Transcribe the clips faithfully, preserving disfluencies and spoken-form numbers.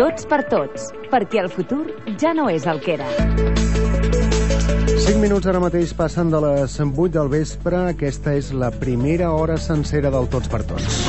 Tots per tots, perquè el futur ja no és el que era. cinc minuts ara mateix passen de les vuit del vespre. Aquesta és la primera hora sencera del Tots per Tots.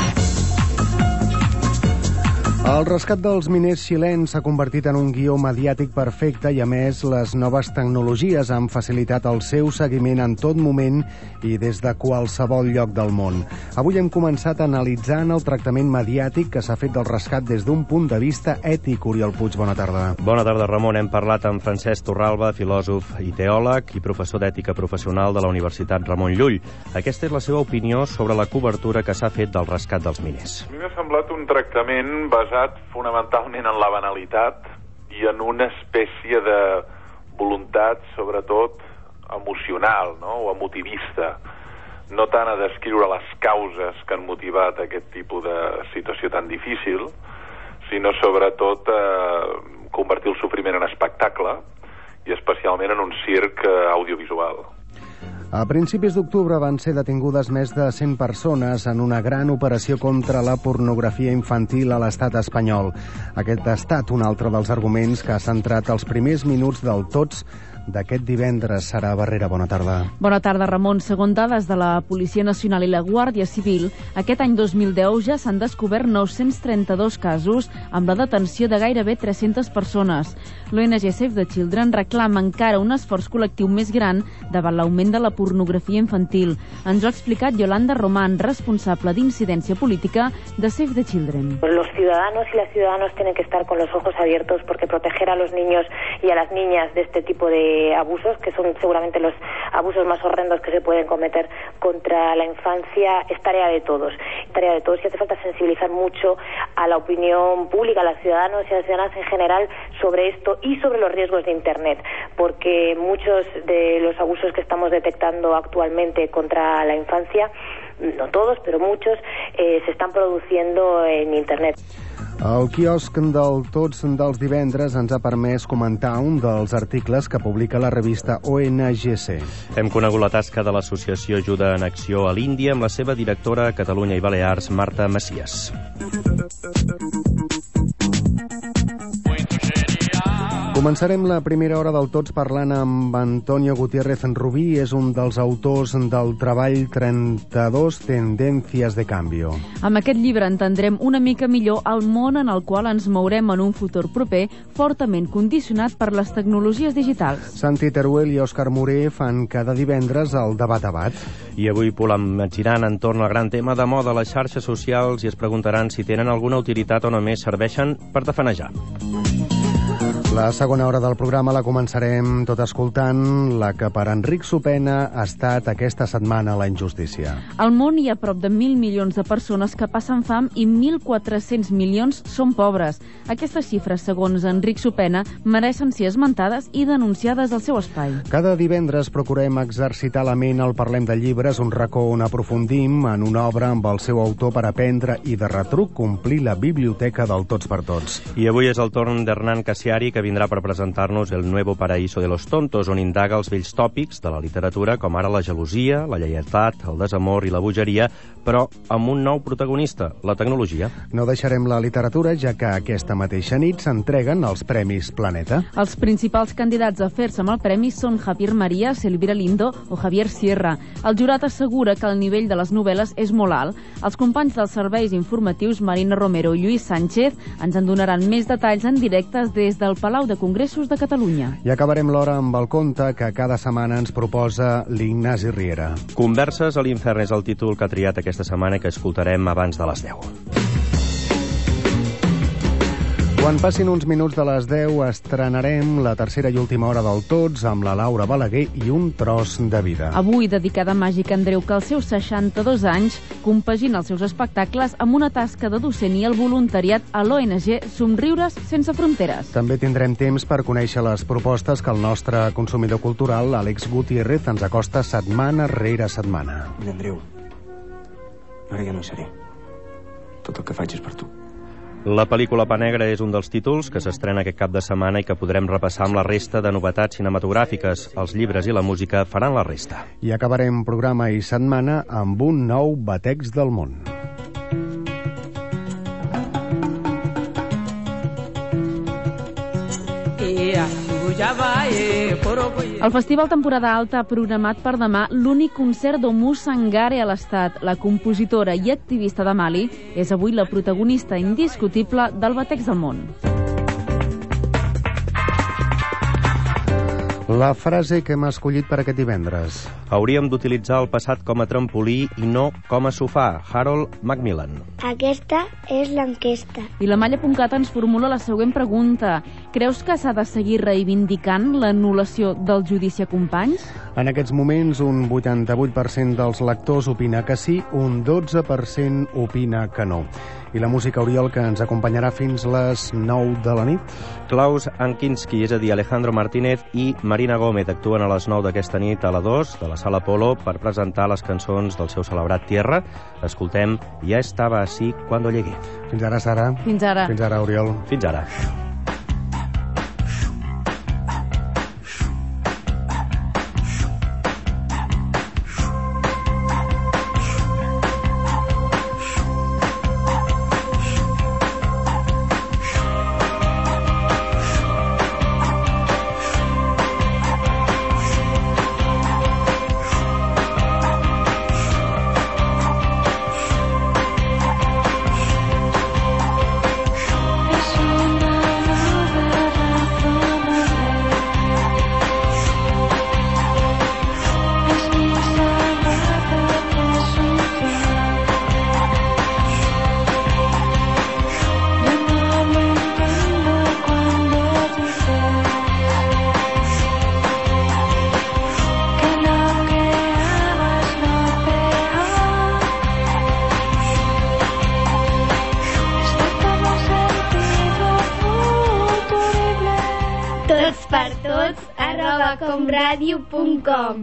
El rescat dels miners xilens s'ha convertit en un guió mediàtic perfecte i, a més, les noves tecnologies han facilitat el seu seguiment en tot moment i des de qualsevol lloc del món. Avui hem començat analitzant el tractament mediàtic que s'ha fet del rescat des d'un punt de vista ètic. Oriol Puig, bona tarda. Bona tarda, Ramon. Hem parlat amb Francesc Torralba, filòsof i teòleg i professor d'ètica professional de la Universitat Ramon Llull. Aquesta és la seva opinió sobre la cobertura que s'ha fet del rescat dels miners. A mi m'ha semblat un tractament basat fonamentalment en la banalitat i en una espècie de voluntat, sobretot, emocional, no? O emotivista. No tant a descriure les causes que han motivat aquest tipus de situació tan difícil, sinó sobretot eh, convertir el sofriment en espectacle i especialment en un circ eh, audiovisual. A principis d'octubre van ser detingudes més de cent persones en una gran operació contra la pornografia infantil a l'estat espanyol. Aquest ha estat un altre dels arguments que ha centrat els primers minuts del Tots d'aquest divendres. Sara Barrera, bona tarda. Bona tarda, Ramon. Segons dades de la Policia Nacional i la Guàrdia Civil, aquest any dos mil deu ja s'han descobert nou-cents trenta-dos casos amb la detenció de gairebé tres-centes persones. L'O N G Save the Children reclama encara un esforç col·lectiu més gran davant l'augment de la pornografia infantil. Ens ho ha explicat Yolanda Román, responsable d'incidència política de Save the Children. Los ciudadanos y las ciudadanas tienen que estar con los ojos abiertos porque proteger a los niños y a las niñas de este tipo de abusos, que son seguramente los abusos más horrendos que se pueden cometer contra la infancia, es tarea de todos. Tarea de todos y hace falta sensibilizar mucho a la opinión pública, a los ciudadanos y a las ciudadanas en general sobre esto y sobre los riesgos de Internet, porque muchos de los abusos que estamos detectando actualmente contra la infancia, no todos, pero muchos, eh, se están produciendo en Internet. El quiosc del Tots dels divendres ens ha permès comentar un dels articles que publica la revista O N G C. Hem conegut la tasca de l'associació Ajuda en Acció a l'Índia amb la seva directora a Catalunya i Balears, Marta Macias. Començarem la primera hora del Tots parlant amb Antonio Gutiérrez Rubí. És un dels autors del treball trenta-dos Tendencias de Cambio. Amb aquest llibre entendrem una mica millor el món en el qual ens mourem en un futur proper fortament condicionat per les tecnologies digitals. Santi Teruel i Òscar Moré fan cada divendres el Debat Debat. I avui polemitzant entorn al gran tema de moda a les xarxes socials i es preguntaran si tenen alguna utilitat o només serveixen per tafanejar. La segona hora del programa la començarem tot escoltant la que per Enric Sopena ha estat aquesta setmana la injustícia. Al món hi ha prop de mil milions de persones que passen fam i mil quatre-cents milions són pobres. Aquestes xifres, segons Enric Sopena, mereixen ser esmentades i denunciades al seu espai. Cada divendres procurem exercitar la ment al Parlem de Llibres, un racó on aprofundim en una obra amb el seu autor per aprendre i de retruc complir la biblioteca del Tots per Tots. I avui és el torn d'Hernán Casiari, que vindrà per presentar-nos El nuevo paraíso de los tontos, on indaga els vells tòpics de la literatura, com ara la gelosia, la lleialtat, el desamor i la bogeria, però amb un nou protagonista, la tecnologia. No deixarem la literatura, ja que aquesta mateixa nit s'entreguen els Premis Planeta. Els principals candidats a fer-se amb el premi són Javier Marías, Elvira Lindo o Javier Sierra. El jurat assegura que el nivell de les novel·les és molt alt. Els companys dels serveis informatius Marina Romero i Lluís Sánchez ens en donaran més detalls en directe des del Palau de Congressos de Catalunya. I acabarem l'hora amb el conte que cada setmana ens proposa l'Ignasi Riera. Converses a l'infern és el títol que ha triat aquesta setmana i que escoltarem abans de les deu. Quan passin uns minuts de les deu estrenarem la tercera i última hora del Tots amb la Laura Balaguer i un tros de vida. Avui dedicada a Màgic Andreu, que als seus seixanta-dos anys compagina els seus espectacles amb una tasca de docent i el voluntariat a l'O N G Somriures Sense Fronteres. També tindrem temps per conèixer les propostes que el nostre consumidor cultural, Àlex Gutiérrez, ens acosta setmana rere setmana. Andreu, ara ja no hi seré. Tot el que faig és per tu. La pel·lícula Pa Negra és un dels títols que s'estrena aquest cap de setmana i que podrem repassar amb la resta de novetats cinematogràfiques. Els llibres i la música faran la resta. I acabarem programa i setmana amb un nou bateig del món. El Festival Temporada Alta ha programat per demà l'únic concert d'Oumou Sangaré a l'estat. La compositora i activista de Mali és avui la protagonista indiscutible del bateig del món. La frase que hem escollit per aquest divendres. Hauríem d'utilitzar el passat com a trampolí i no com a sofà. Harold Macmillan. Aquesta és l'enquesta. I la Malla punt cat ens formula la següent pregunta. Creus que s'ha de seguir reivindicant l'anul·lació del judici a Companys? En aquests moments, un vuitanta-vuit per cent dels lectors opina que sí, un dotze per cent opina que no. I la música, Oriol, que ens acompanyarà fins les nou de la nit. Klaus Ankinski, és a dir, Alejandro Martínez i Marina Gómez actuen a les nou d'aquesta nit a la dos de la Sala Polo per presentar les cançons del seu celebrat Tierra. Escoltem Ja estava así cuando llegué. Fins ara, Sara. Fins ara. Fins ara, Oriol. Fins ara. Per tots, arroba comradio punt com.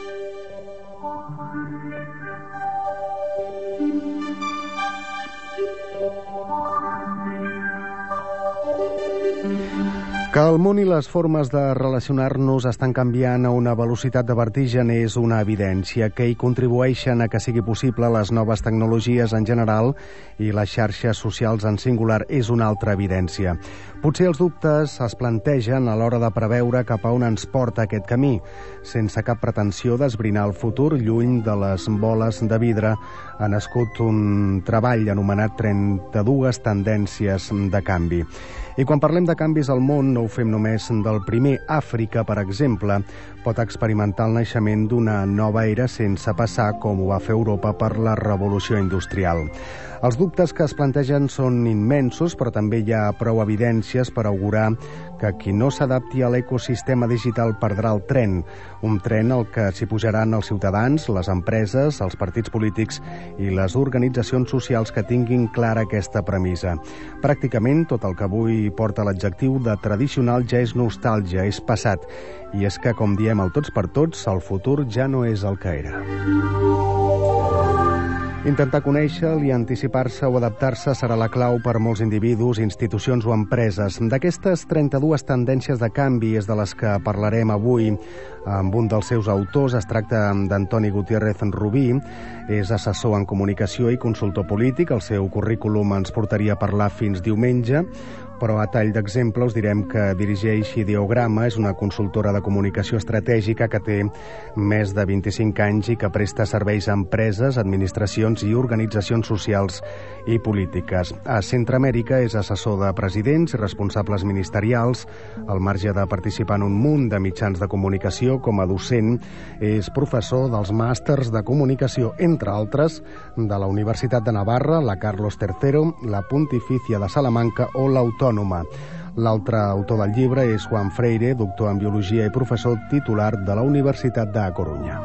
Que el món i les formes de relacionar-nos estan canviant a una velocitat de vertigen és una evidència, que hi contribueixen a que sigui possible les noves tecnologies en general i les xarxes socials en singular és una altra evidència. Potser els dubtes es plantegen a l'hora de preveure cap a on ens porta aquest camí, sense cap pretensió d'esbrinar el futur. Lluny de les boles de vidre ha nascut un treball anomenat trenta-dues tendències de canvi. I quan parlem de canvis al món, no ho fem només del primer. Àfrica, per exemple, pot experimentar el naixement d'una nova era sense passar, com ho va fer Europa, per la revolució industrial. Els dubtes que es plantegen són immensos, però també hi ha prou evidències per augurar que qui no s'adapti a l'ecosistema digital perdrà el tren, un tren al que s'hi pujaran els ciutadans, les empreses, els partits polítics i les organitzacions socials que tinguin clara aquesta premissa. Pràcticament tot el que avui porta l'adjectiu de tradicional ja és nostàlgia, és passat, i és que, com diem al tots per tots, el futur ja no és el que era. Intentar conèixer-lo i anticipar-se o adaptar-se serà la clau per molts individus, institucions o empreses. D'aquestes trenta-dues tendències de canvi és de les que parlarem avui amb un dels seus autors. Es tracta d'Antoni Gutiérrez Rubí. És assessor en comunicació i consultor polític. El seu currículum ens portaria a parlar fins diumenge, però a tall d'exemple us direm que dirigeix Ideograma, és una consultora de comunicació estratègica que té més de vint-i-cinc anys i que presta serveis a empreses, administracions i organitzacions socials i polítiques. A Centroamèrica és assessor de presidents i responsables ministerials, al marge de participar en un munt de mitjans de comunicació. Com a docent és professor dels màsters de comunicació, entre altres, de la Universitat de Navarra, la Carlos tercero, la Pontificia de Salamanca o l'Autònoma. L'altre autor del llibre és Juan Freire, doctor en Biologia i professor titular de la Universitat de Corunya.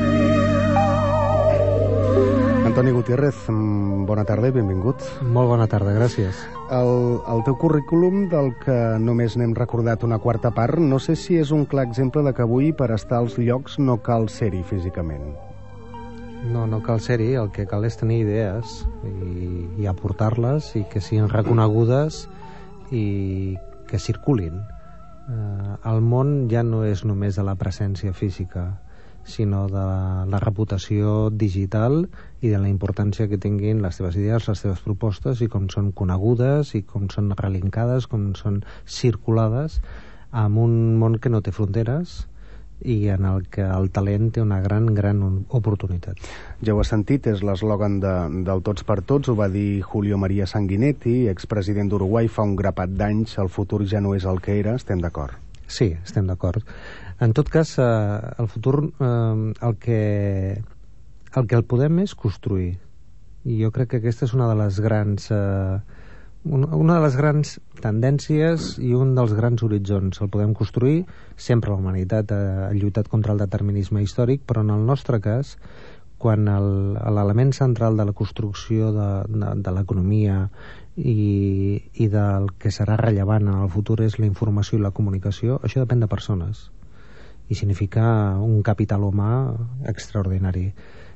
Antoni Gutiérrez, bona tarda i benvingut. Molt bona tarda, gràcies. El, el teu currículum, del que només n'hem recordat una quarta part, no sé si és un clar exemple de que avui per estar als llocs no cal ser-hi físicament. No, no cal ser-hi, el que cal és tenir idees i, i aportar-les i que siguin reconegudes i que circulin. Eh, el món ja no és només de la presència física, sinó de la, la reputació digital i de la importància que tinguin les teves idees, les teves propostes i com són conegudes i com són relincades, com són circulades amb un món que no té fronteres i en el que el talent té una gran, gran oportunitat. Ja ho has sentit, és l'eslògan de, del Tots per Tots, ho va dir Julio María Sanguinetti, expresident d'Uruguai fa un grapat d'anys, el futur ja no és el que era, estem d'acord? Sí, estem d'acord. En tot cas, eh, el futur eh, el, que, el que el podem és construir. I jo crec que aquesta és una de les grans... Eh, una de les grans tendències i un dels grans horitzons. El podem construir, sempre la humanitat ha lluitat contra el determinisme històric, però en el nostre cas, quan l'element central de la construcció de, de, de l'economia i, i del que serà rellevant en el futur és la informació i la comunicació, això depèn de persones i significa un capital humà extraordinari.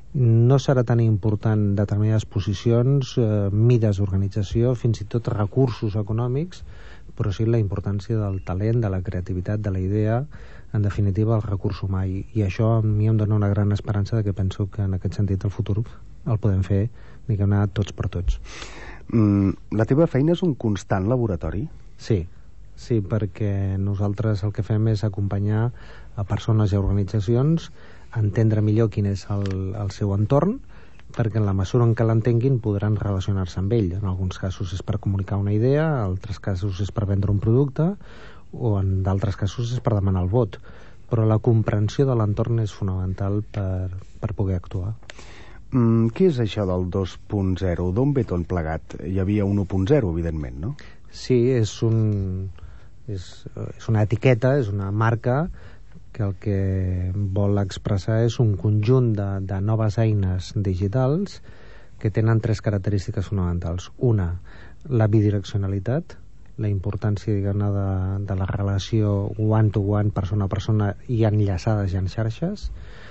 No serà tan important determinades posicions, eh, mides d'organització, fins i tot recursos econòmics, però sí la importància del talent, de la creativitat, de la idea, en definitiva el recurs humà. I, i això a mi em dona una gran esperança de que penso que en aquest sentit el futur el podem fer, diguem-ne, tots per tots. Mm, la teva feina és un constant laboratori? Sí, sí, perquè nosaltres el que fem és acompanyar a persones i a organitzacions entendre millor quin és el, el seu entorn, perquè en la mesura en què l'entenguin podran relacionar-se amb ell. En alguns casos és per comunicar una idea, en altres casos és per vendre un producte, o en d'altres casos és per demanar el vot. Però la comprensió de l'entorn és fonamental per, per poder actuar. Mm, què és això del dos punt zero? D'on ve tot plegat? Hi havia un u punt zero, evidentment, no? Sí, és, un, és, és una etiqueta, és una marca que el que vol expressar és un conjunt de, de noves eines digitals que tenen tres característiques fonamentals. Una, la bidireccionalitat, la importància, diguem-ne, de, de la relació one-to-one, persona a persona i enllaçades i en xarxes.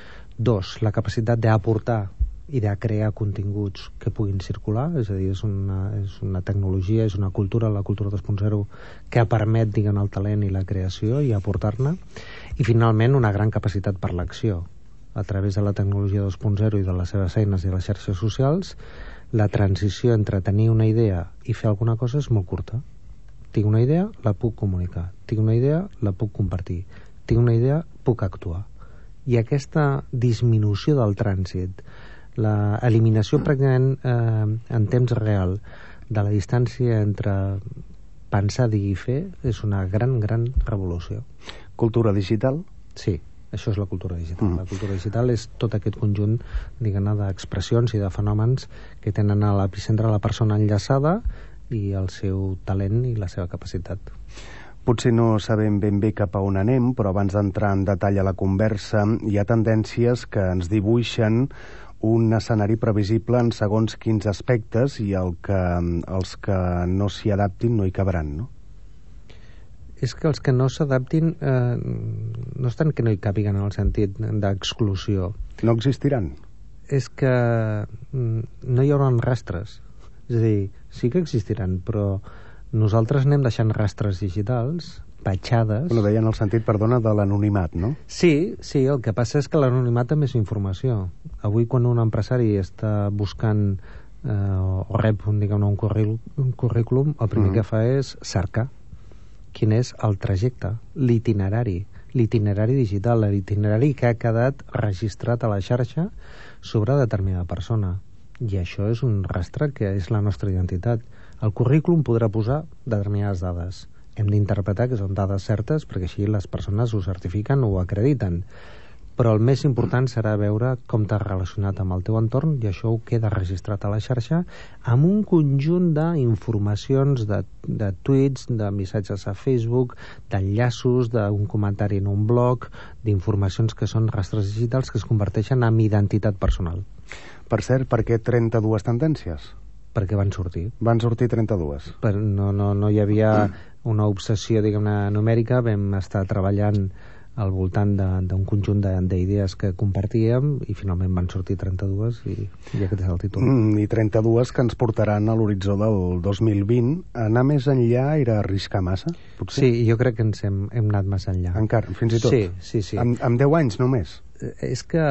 Dos, la capacitat d'aportar i de crear continguts que puguin circular, és a dir, és una, és una tecnologia, és una cultura, la cultura dos punt zero, que permet, diguem, el talent i la creació i aportar-ne. I finalment una gran capacitat per l'acció. A través de la tecnologia dos punt zero i de les seves eines i les xarxes socials, la transició entre tenir una idea i fer alguna cosa és molt curta. Tinc una idea, la puc comunicar. Tinc una idea, la puc compartir. Tinc una idea, puc actuar. I aquesta disminució del trànsit, l'eliminació pràcticament eh, en temps real de la distància entre pensar, dir i fer és una gran, gran revolució. Cultura digital? Sí, això és la cultura digital. Mm. La cultura digital és tot aquest conjunt, diguem-ne, d'expressions i de fenòmens que tenen a l'epicentre la persona enllaçada i el seu talent i la seva capacitat. Potser no sabem ben bé cap a on anem, però abans d'entrar en detall a la conversa, hi ha tendències que ens dibuixen un escenari previsible en segons quins aspectes i el que, els que no s'hi adaptin no hi cabran, no? És que els que no s'adaptin eh, no és tant que no hi càpiguen en el sentit d'exclusió. No existiran? És que no hi haurà rastres. És a dir, sí que existiran, però nosaltres anem deixant rastres digitals, petjades... Bueno, deien el sentit, perdona, de l'anonimat, no? Sí, sí, el que passa és que l'anonimat també és informació. Avui, quan un empresari està buscant eh, o rep, diguem-ne, un, currículum, un currículum, el primer mm. que fa és cercar quin és el trajecte, l'itinerari, l'itinerari digital, l'itinerari que ha quedat registrat a la xarxa sobre determinada persona. I això és un rastre que és la nostra identitat. El currículum podrà posar determinades dades. Hem d'interpretar que són dades certes perquè així les persones ho certifiquen o ho acrediten. Però el més important serà veure com t'has relacionat amb el teu entorn i això ho queda registrat a la xarxa amb un conjunt d'informacions, de, de tuits, de missatges a Facebook, d'enllaços, d'un comentari en un blog, d'informacions que són rastres digitals que es converteixen en identitat personal. Per cert, per què trenta-dues tendències? Perquè van sortir. Van sortir trenta-dues. Per, no, no, no hi havia una obsessió, diguem-ne, numèrica. Vam estar treballant al voltant d'un conjunt d'idees que compartíem i finalment van sortir trenta-dues i, i aquest és el títol. Mm, I trenta-dues que ens portaran a l'horitzó del dos mil vint. Anar més enllà era arriscar massa, potser? Sí, jo crec que ens hem, hem anat massa enllà. Encara, fins i tot? Sí, sí, sí. Amb, amb deu anys només? És que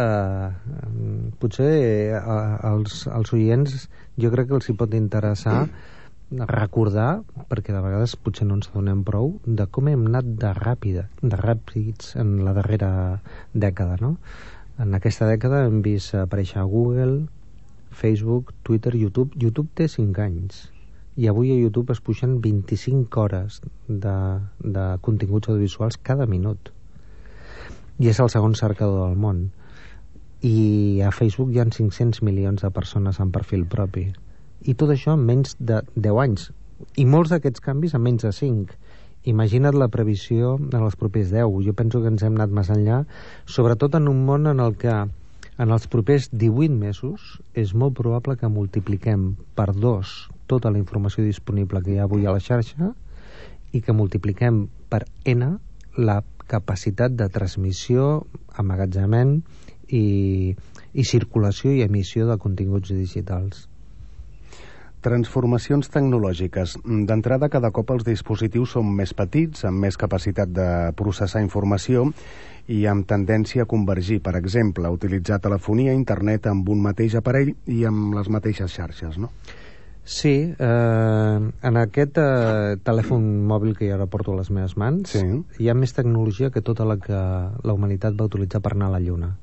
potser als, als oients jo crec que els hi pot interessar recordar, perquè de vegades potser no ens adonem prou, de com hem anat de ràpida, de ràpids en la darrera dècada, no? En aquesta dècada hem vist aparèixer a Google, Facebook, Twitter, YouTube. YouTube té cinc anys i avui a YouTube es pugen vint-i-cinc hores de, de continguts audiovisuals cada minut. I és el segon cercador del món. I a Facebook hi ha cinc-cents milions de persones amb perfil propi. I tot això en menys de deu anys. I molts d'aquests canvis en menys de cinc. Imagina't la previsió en els propers deu. Jo penso que ens hem anat més enllà, sobretot en un món en el que en els propers divuit mesos és molt probable que multipliquem per dos tota la informació disponible que hi ha avui a la xarxa i que multipliquem per N la capacitat de transmissió, emmagatzemament i, i circulació i emissió de continguts digitals. Transformacions tecnològiques. D'entrada, cada cop els dispositius són més petits, amb més capacitat de processar informació i amb tendència a convergir, per exemple, a utilitzar telefonia, internet amb un mateix aparell i amb les mateixes xarxes, no? Sí, eh, en aquest eh, telèfon mòbil que jo ara porto a les meves mans, sí, hi ha més tecnologia que tota la que la humanitat va utilitzar per anar a la Lluna.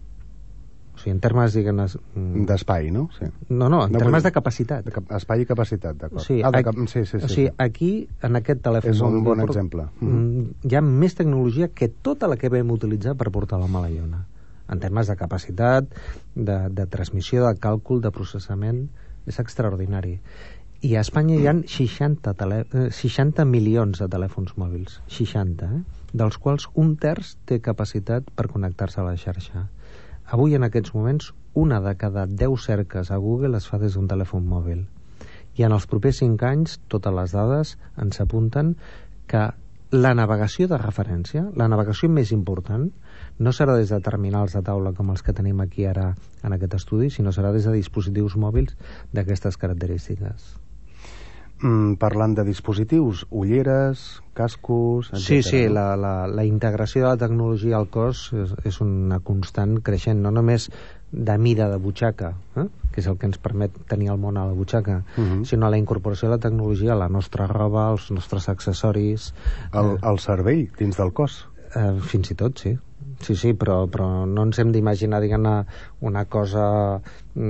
O sigui, en termes, diguem... d'espai, no? Sí. No, no, en no, termes de capacitat. De cap espai i capacitat, d'acord. Sí, ah, de aquí, cap... sí, sí, sí, o sigui, sí. aquí, en aquest telèfon... És un mòbil, bon porto, exemple. Mm, hi ha més tecnologia que tota la que vam utilitzar per portar l'home a la Lluna. En termes de capacitat, de, de transmissió, de càlcul, de processament, és extraordinari. I a Espanya hi ha seixanta, tele... seixanta milions de telèfons mòbils. seixanta, eh? Dels quals un terç té capacitat per connectar-se a la xarxa. Avui, en aquests moments, una de cada deu cerques a Google es fa des d'un telèfon mòbil. I en els propers cinc anys, totes les dades ens apunten que la navegació de referència, la navegació més important, no serà des de terminals de taula com els que tenim aquí ara en aquest estudi, sinó serà des de dispositius mòbils d'aquestes característiques. Mm, parlant de dispositius, ulleres, cascos, etcètera. Sí, sí, la, la, la integració de la tecnologia al cos és, és una constant creixent, no només de mida de butxaca, eh? que és el que ens permet tenir el món a la butxaca, uh -huh. sinó la incorporació de la tecnologia a la nostra roba, als nostres accessoris... El, eh, el cervell dins del cos? Eh, fins i tot, sí. Sí, sí, però, però no ens hem d'imaginar, diguem-ne, una cosa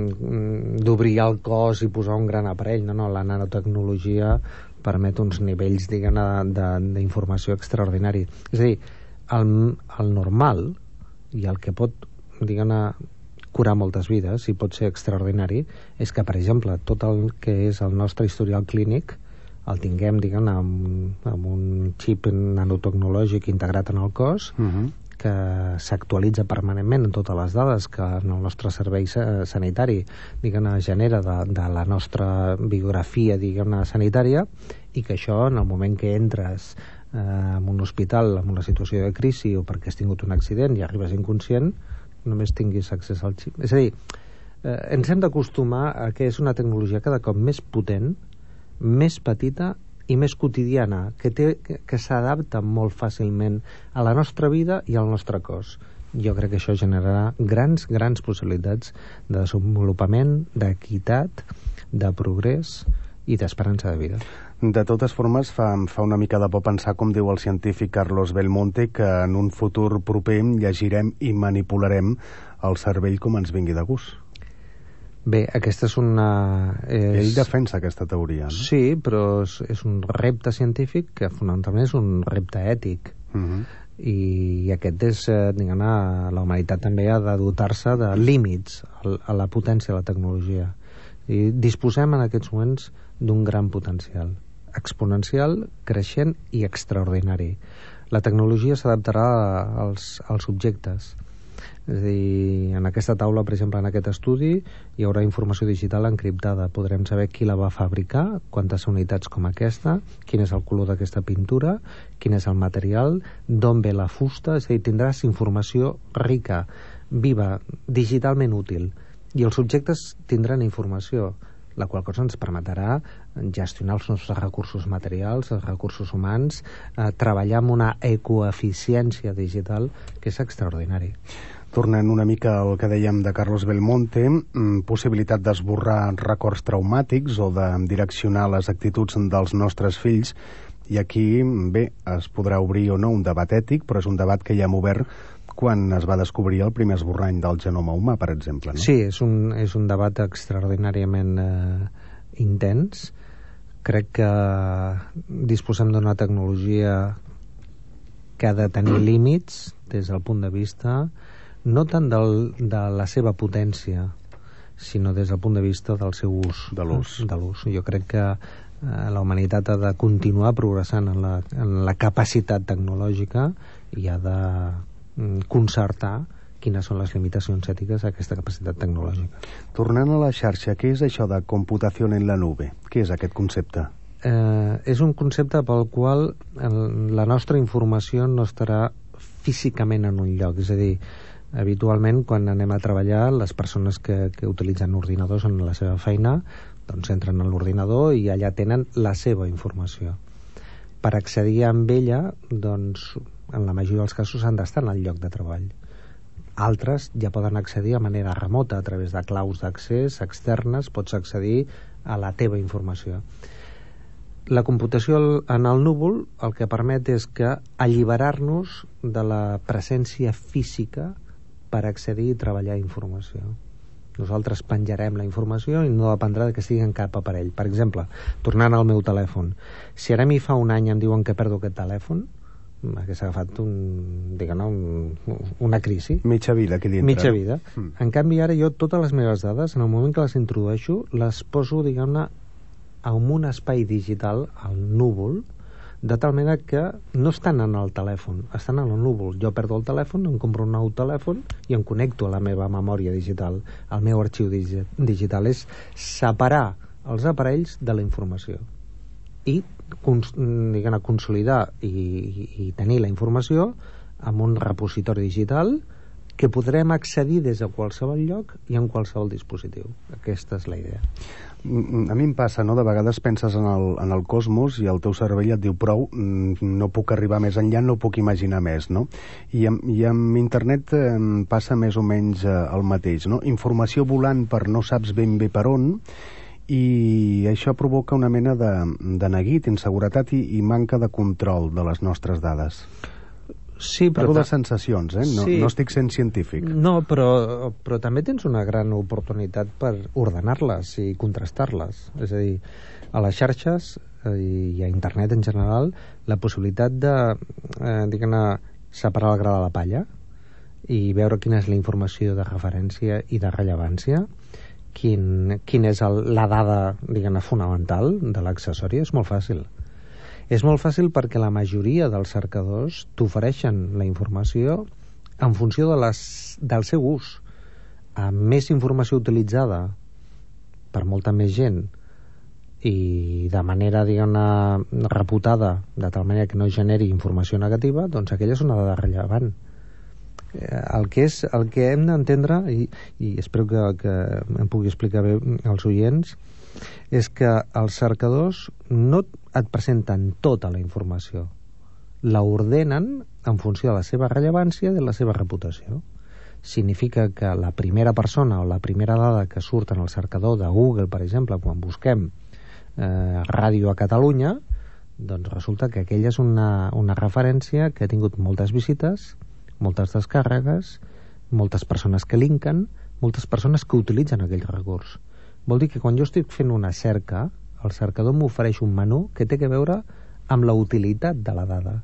mm, d'obrir el cos i posar un gran aparell. No, no, la nanotecnologia permet uns nivells, diguem-ne, d'informació extraordinari. És a dir, el, el normal i el que pot, diguem-ne, curar moltes vides i pot ser extraordinari és que, per exemple, tot el que és el nostre historial clínic el tinguem, diguem-ne, amb, amb un xip nanotecnològic integrat en el cos, uh -huh. que s'actualitza permanentment en totes les dades que en el nostre servei sanitari, diguem-ne, genera de, de la nostra biografia, diguem-ne, sanitària, i que això, en el moment que entres eh, en un hospital en una situació de crisi o perquè has tingut un accident i arribes inconscient, només tinguis accés al xip. És a dir, eh, ens hem d'acostumar a que és una tecnologia cada cop més potent, més petita i més quotidiana, que, té, que, que s'adapta molt fàcilment a la nostra vida i al nostre cos. Jo crec que això generarà grans, grans possibilitats de desenvolupament, d'equitat, de progrés i d'esperança de vida. De totes formes, fa, fa una mica de por pensar, com diu el científic Carlos Belmonte, que en un futur proper llegirem i manipularem el cervell com ens vingui de gust. Bé, aquesta és una... És... Ell defensa aquesta teoria, no? Sí, però és, és un repte científic que fonamentalment és un repte ètic. Uh -huh. I, i aquest és, eh, diguem-ne, la humanitat també ha de dotar-se de límits a, a la potència de la tecnologia. I disposem en aquests moments d'un gran potencial exponencial, creixent i extraordinari. La tecnologia s'adaptarà als, als objectes. És a dir, en aquesta taula, per exemple, en aquest estudi, hi haurà informació digital encriptada. Podrem saber qui la va fabricar, quantes unitats com aquesta, quin és el color d'aquesta pintura, quin és el material, d'on ve la fusta. És a dir, tindràs informació rica, viva, digitalment útil. I els objectes tindran informació, la qual cosa ens permetrà gestionar els nostres recursos materials, els recursos humans, eh, treballar amb una ecoeficiència digital que és extraordinari. Tornant una mica al que dèiem de Carlos Belmonte, possibilitat d'esborrar records traumàtics o de direccionar les actituds dels nostres fills, i aquí, bé, es podrà obrir o no un debat ètic, però és un debat que ja hem obert quan es va descobrir el primer esborrany del genoma humà, per exemple, no? Sí, és un, és un debat extraordinàriament eh, intens. Crec que disposem d'una tecnologia que ha de tenir límits des del punt de vista no tant del, de la seva potència, sinó des del punt de vista del seu ús. De l'ús. De l'ús. Jo crec que eh, la humanitat ha de continuar progressant en la, en la capacitat tecnològica i ha de concertar quines són les limitacions ètiques d'aquesta capacitat tecnològica. Tornant a la xarxa, què és això de computació en la nube? Què és aquest concepte? Eh, és un concepte pel qual el, la nostra informació no estarà físicament en un lloc. És a dir, habitualment quan anem a treballar, les persones que, que utilitzen ordinadors en la seva feina, doncs entren a l'ordinador i allà tenen la seva informació. Per accedir amb ella, doncs, en la majoria dels casos han d'estar en el lloc de treball. Altres ja poden accedir de manera remota a través de claus d'accés externes, pots accedir a la teva informació. La computació en el núvol el que permet és que alliberar-nos de la presència física per accedir i treballar informació. Nosaltres penjarem la informació i no dependrà de que estigui en cap aparell. Per exemple, tornant al meu telèfon, si ara mi fa un any em diuen que perdo aquest telèfon, hagués agafat un, diguem, un, una crisi. Mitja vida, aquí dintre. Mitja vida. Mm. En canvi, ara jo totes les meves dades, en el moment que les introdueixo, les poso, diguem-ne, en un espai digital, al núvol, de tal manera que no estan en el telèfon, estan en el núvol. Jo perdo el telèfon, em compro un nou telèfon i em connecto a la meva memòria digital, al meu arxiu digi digital. És separar els aparells de la informació i cons diguem, consolidar i, i, i tenir la informació en un repositori digital que podrem accedir des de qualsevol lloc i en qualsevol dispositiu. Aquesta és la idea. A mi em passa, no? De vegades penses en el, en el cosmos i el teu cervell et diu prou, no puc arribar més enllà, no puc imaginar més, no? I amb, i amb internet eh, passa més o menys eh, el mateix, no? Informació volant per no saps ben bé per on, i això provoca una mena de, de neguit, inseguretat i, i manca de control de les nostres dades. Sí, però... Parlo de sensacions, eh? No, sí. No estic sent científic. No, però, però també tens una gran oportunitat per ordenar-les i contrastar-les. És a dir, a les xarxes i a internet en general, la possibilitat de, eh, diguem-ne, separar el gra de la palla i veure quina és la informació de referència i de rellevància, quin, quin és el, la dada, diguem-ne, fonamental de l'accessori, és molt fàcil. És molt fàcil perquè la majoria dels cercadors t'ofereixen la informació en funció de les, del seu ús. Amb més informació utilitzada per molta més gent i de manera, diguem-ne, reputada, de tal manera que no generi informació negativa, doncs aquella és una dada rellevant. El que, és, el que hem d'entendre, i, i espero que, que em pugui explicar bé als oients, és que els cercadors no et presenten tota la informació, la ordenen en funció de la seva rellevància i de la seva reputació. Significa que la primera persona o la primera dada que surt en el cercador de Google, per exemple, quan busquem eh, ràdio a Catalunya, doncs resulta que aquella és una, una referència que ha tingut moltes visites, moltes descàrregues, moltes persones que linken, moltes persones que utilitzen aquell recurs. Vol dir que quan jo estic fent una cerca, el cercador m'ofereix un menú que té a veure amb la utilitat de la dada.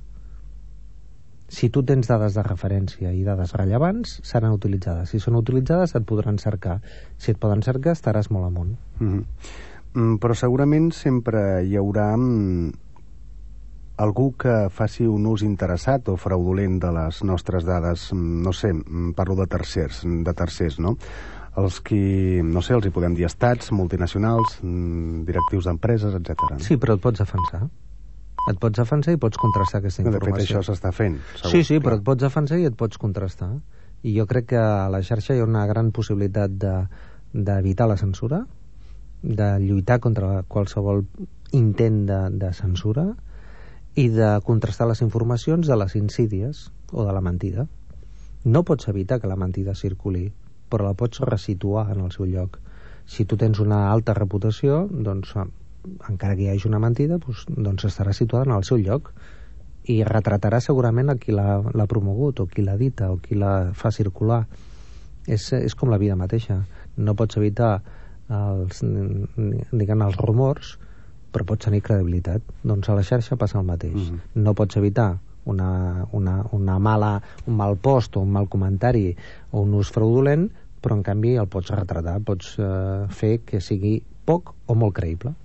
Si tu tens dades de referència i dades rellevants, seran utilitzades. Si són utilitzades, et podran cercar. Si et poden cercar, estaràs molt amunt. Mm-hmm. Mm, però segurament sempre hi haurà mm, algú que faci un ús interessat o fraudulent de les nostres dades. No sé, parlo de tercers, de tercers, no? Els qui, no sé, els hi podem dir estats, multinacionals, directius d'empreses, etcètera. Sí, però et pots defensar. Et pots defensar i pots contrastar aquesta informació. De fet, això s'està fent, segur. Sí, sí, però et pots defensar i et pots contrastar. I jo crec que a la xarxa hi ha una gran possibilitat de, d'evitar la censura, de lluitar contra qualsevol intent de, de censura i de contrastar les informacions de les insídies o de la mentida. No pots evitar que la mentida circuli, però la pots resituar en el seu lloc. Si tu tens una alta reputació, doncs, encara que hi hagi una mentida, doncs, doncs estarà situada en el seu lloc i retratarà segurament a qui l'ha, l'ha promogut, o qui l'ha dita, o qui la fa circular. És, és com la vida mateixa. No pots evitar els, diguem, els rumors, però pots tenir credibilitat. Doncs a la xarxa passa el mateix. Mm-hmm. No pots evitar una, una, una mala, un mal post o un mal comentari o un ús fraudulent, però en canvi el pots retratar, pots eh, fer que sigui poc o molt creïble.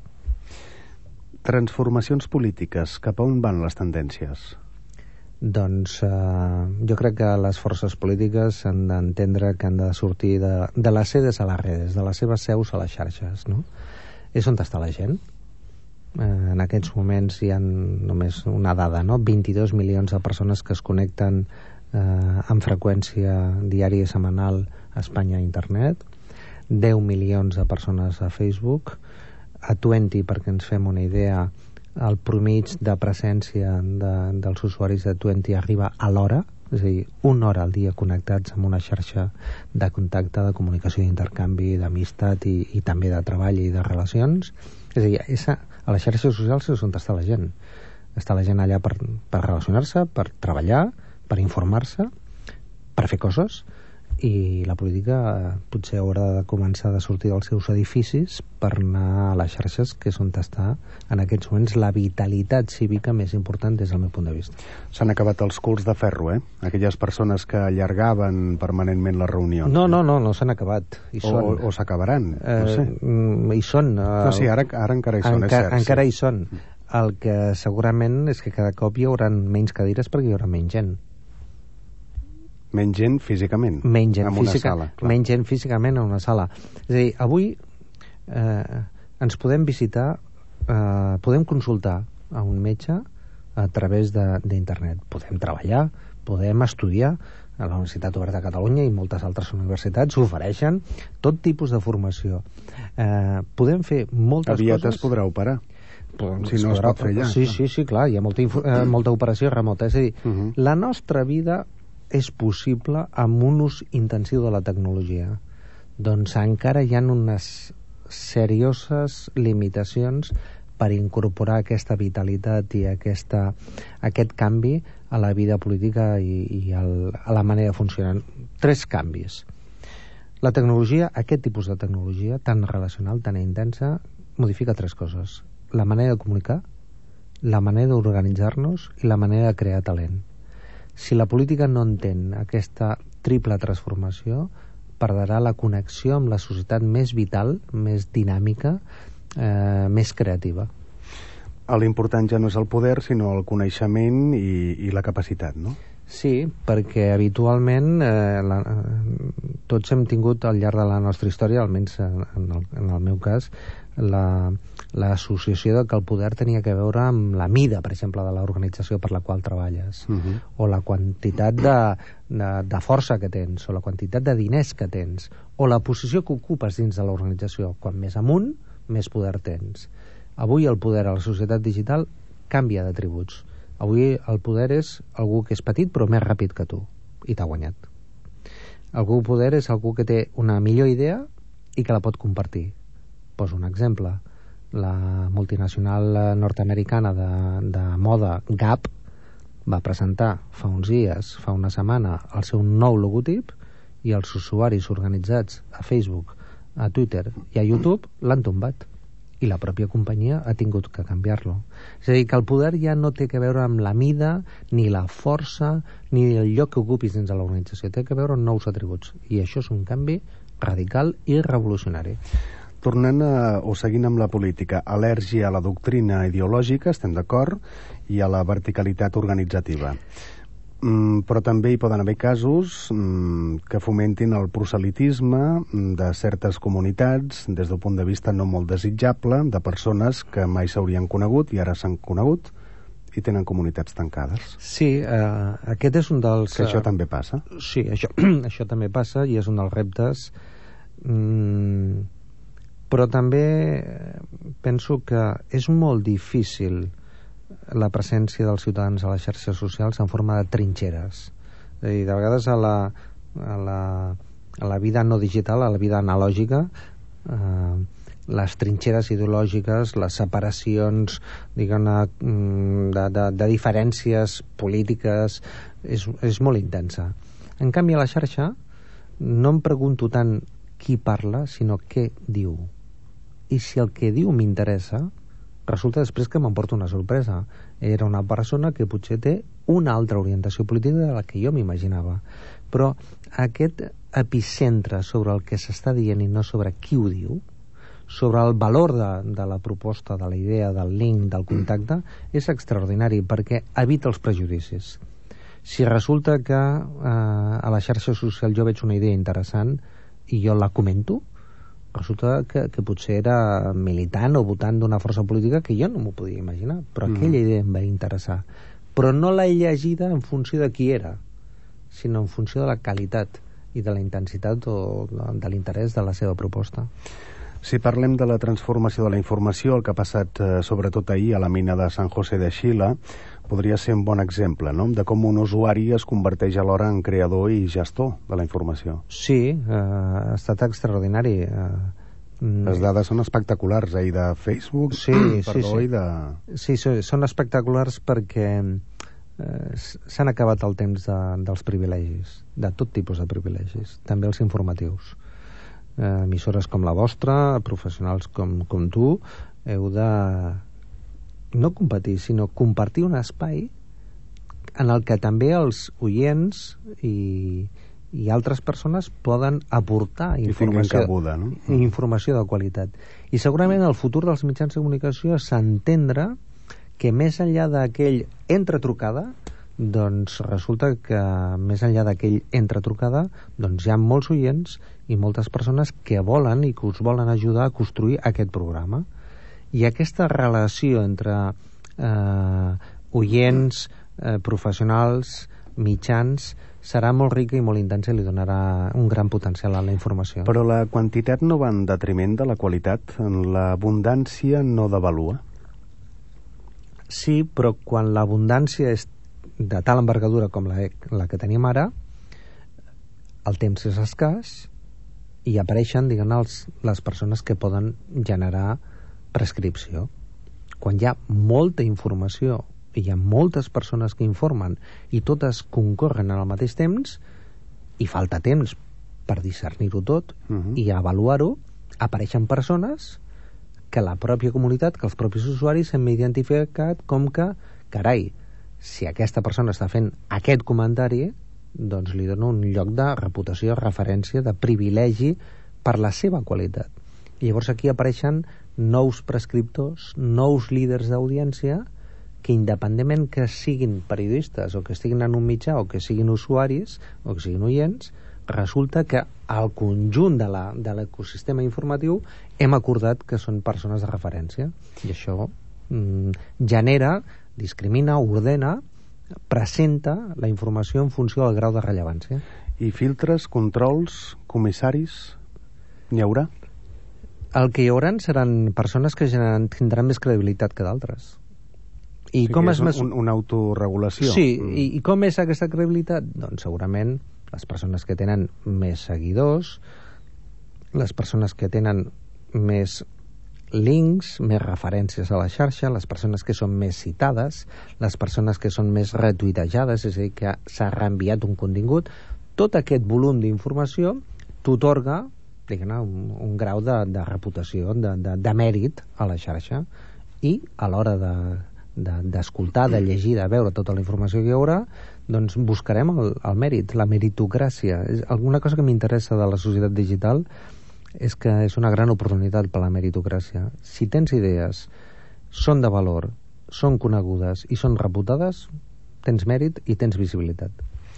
Transformacions polítiques, cap a on van les tendències? Doncs eh, jo crec que les forces polítiques han d'entendre que han de sortir de, de les sedes a les redes, de les seves seus a les xarxes, no? És on està la gent. Eh, en aquests moments hi ha només una dada, no? vint-i-dos milions de persones que es connecten eh, amb freqüència diària i setmanal a Espanya a internet, deu milions de persones a Facebook, a Twenty, perquè ens fem una idea, el promig de presència de, dels usuaris de Twenty arriba a l'hora, és a dir, una hora al dia connectats amb una xarxa de contacte, de comunicació, d'intercanvi, d'amistat i, i també de treball i de relacions. És a dir, esa, a les xarxes socials és on està la gent. Està la gent allà per, per relacionar-se, per treballar, per informar-se, per fer coses, i la política eh, potser haurà de començar de sortir dels seus edificis per anar a les xarxes, que és on està en aquests moments la vitalitat cívica més important des del meu punt de vista. S'han acabat els culs de ferro, eh? Aquelles persones que allargaven permanentment les reunions. No, no, no, no s'han acabat. I són. O, o s'acabaran, eh, no sé. Hi són. Eh, no, sí, ara, ara encara hi són, enca, és cert. Encara sí. hi són. El que segurament és que cada cop hi haurà menys cadires perquè hi haurà menys gent. Menys gent físicament, menys gent en física, una sala. Clar. Menys gent físicament en una sala. És a dir, avui eh, ens podem visitar, eh, podem consultar a un metge a través d'internet. Podem treballar, podem estudiar. A la Universitat Oberta de Catalunya i moltes altres universitats ofereixen tot tipus de formació. Eh, podem fer moltes Aviat coses... es podrà operar. Podem, si no es pot fer ja. Sí, sí, sí, clar, hi ha molta, eh, molta operació remota. És a dir, uh -huh. la nostra vida és possible amb un ús intensiu de la tecnologia. Doncs encara hi ha unes serioses limitacions per incorporar aquesta vitalitat i aquesta, aquest canvi a la vida política i, i al, a la manera de funcionar. Tres canvis. La tecnologia, aquest tipus de tecnologia tan relacional, tan intensa, modifica tres coses. La manera de comunicar, la manera d'organitzar-nos i la manera de crear talent. Si la política no entén aquesta triple transformació, perdrà la connexió amb la societat més vital, més dinàmica, eh, més creativa. L'important ja no és el poder, sinó el coneixement i, i la capacitat, no? Sí, perquè habitualment eh, la, tots hem tingut al llarg de la nostra història, almenys en, en, el, en el meu cas, la, l'associació de que el poder tenia que veure amb la mida, per exemple, de l'organització per la qual treballes, uh-huh. o la quantitat de, de, de força que tens, o la quantitat de diners que tens, o la posició que ocupes dins de l'organització. Quan més amunt, més poder tens. Avui el poder a la societat digital canvia d'atributs. Avui el poder és algú que és petit però més ràpid que tu, i t'ha guanyat. Algú poder és algú que té una millor idea i que la pot compartir. Poso un exemple. La multinacional nord-americana de, de moda Gap va presentar fa uns dies, fa una setmana, el seu nou logotip, i els usuaris organitzats a Facebook, a Twitter i a YouTube l'han tombat, i la pròpia companyia ha tingut que canviar-lo. És a dir, que el poder ja no té que veure amb la mida, ni la força, ni el lloc que ocupis dins de l'organització. Té que veure amb nous atributs, i això és un canvi radical i revolucionari. Tornant a, o seguint amb la política, al·lèrgia a la doctrina ideològica, estem d'acord, i a la verticalitat organitzativa. Mm, però també hi poden haver casos mm, que fomentin el proselitisme de certes comunitats des del punt de vista no molt desitjable, de persones que mai s'haurien conegut i ara s'han conegut i tenen comunitats tancades. Sí, eh, aquest és un dels... Que això també passa. Sí, això, això també passa i és un dels reptes... Mm, però també penso que és molt difícil la presència dels ciutadans a les xarxes socials en forma de trinxeres. És a dir, de vegades a la, a la, a la vida no digital, a la vida analògica, eh, les trinxeres ideològiques, les separacions, diguem-ne, de, de, de diferències polítiques, és, és molt intensa. En canvi, a la xarxa no em pregunto tant qui parla, sinó què diu. I si el que diu m'interessa, resulta després que m'emporta una sorpresa. Era una persona que potser té una altra orientació política de la que jo m'imaginava. Però aquest epicentre sobre el que s'està dient i no sobre qui ho diu, sobre el valor de, de la proposta, de la idea, del link, del contacte, és extraordinari perquè evita els prejudicis. Si resulta que eh, a la xarxa social jo veig una idea interessant i jo la comento, resulta que, que potser era militant o votant d'una força política que jo no m'ho podia imaginar, però mm. aquella idea em va interessar. Però no l'he llegida en funció de qui era, sinó en funció de la qualitat i de la intensitat o de l'interès de la seva proposta. Si parlem de la transformació de la informació, el que ha passat eh, sobretot ahir a la mina de San José de Xile, podria ser un bon exemple, no?, de com un usuari es converteix alhora en creador i gestor de la informació. Sí, eh, ha estat extraordinari. Eh, Les dades són espectaculars, ahir de Facebook, sí, perdó, sí, sí. i de... Sí, són espectaculars perquè eh, s'han acabat el temps de, dels privilegis, de tot tipus de privilegis, també els informatius. Eh, emissores com la vostra, professionals com, com tu, heu de no competir, sinó compartir un espai en el que també els oients i, i altres persones poden aportar informació, cabuda, no? informació de qualitat. I segurament el futur dels mitjans de comunicació és entendre que més enllà d'aquell entretrucada, doncs resulta que més enllà d'aquell entretrucada, doncs hi ha molts oients i moltes persones que volen i que us volen ajudar a construir aquest programa. I aquesta relació entre eh, oients, eh, professionals, mitjans, serà molt rica i molt intensa i li donarà un gran potencial a la informació. Però la quantitat no va en detriment de la qualitat? En l'abundància no devalua? Sí, però quan l'abundància és de tal envergadura com la, la que tenim ara, el temps és escàs i apareixen, diguem-ne, les persones que poden generar prescripció. Quan hi ha molta informació i hi ha moltes persones que informen i totes concorren al mateix temps i falta temps per discernir-ho tot uh-huh. i avaluar-ho, apareixen persones que la pròpia comunitat, que els propis usuaris hem identificat com que, carai, si aquesta persona està fent aquest comentari, doncs li dona un lloc de reputació, referència, de privilegi per la seva qualitat. I llavors aquí apareixen nous prescriptors, nous líders d'audiència que independentment que siguin periodistes o que estiguin en un mitjà o que siguin usuaris o que siguin oients, resulta que al conjunt de la, de l'ecosistema informatiu hem acordat que són persones de referència i això mm, genera, discrimina, ordena, presenta la informació en funció del grau de rellevància. I filtres, controls, comissaris, n'hi haurà? El que hi haurà seran persones que generen, tindran més credibilitat que d'altres. I sí, com és és més... un, una autorregulació. Sí, mm. i, i com és aquesta credibilitat? Doncs segurament les persones que tenen més seguidors, les persones que tenen més links, més referències a la xarxa, les persones que són més citades, les persones que són més retuitejades, és a dir, que s'ha reenviat un contingut, tot aquest volum d'informació t'otorga, diguem-ne, un, un grau de, de reputació, de, de, de mèrit a la xarxa, i a l'hora de, de, d'escoltar, de llegir, de veure tota la informació que hi haurà, doncs buscarem el, el mèrit, la meritocràcia. És alguna cosa que m'interessa de la societat digital és que és una gran oportunitat per la meritocràcia. Si tens idees, són de valor, són conegudes i són reputades, tens mèrit i tens visibilitat.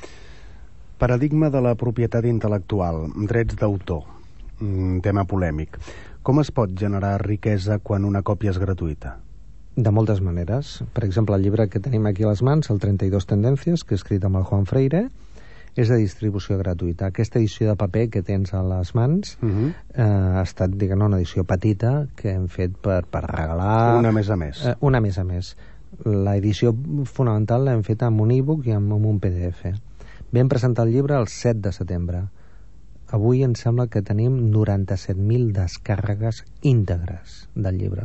Paradigma de la propietat intel·lectual, drets d'autor, un tema polèmic. Com es pot generar riquesa quan una còpia és gratuïta? De moltes maneres. Per exemple, el llibre que tenim aquí a les mans, el trenta-dos Tendències, que he escrit amb el Juan Freire, és de distribució gratuïta. Aquesta edició de paper que tens a les mans uh-huh. eh, ha estat, diguem-ne, una edició petita que hem fet per, per regalar... Una més a més. Eh, una més a més. La edició fonamental l'hem fet amb un e-book i amb, amb un P D F. Vam presentar el llibre el set de setembre. Avui em sembla que tenim noranta-set mil descàrregues íntegres del llibre.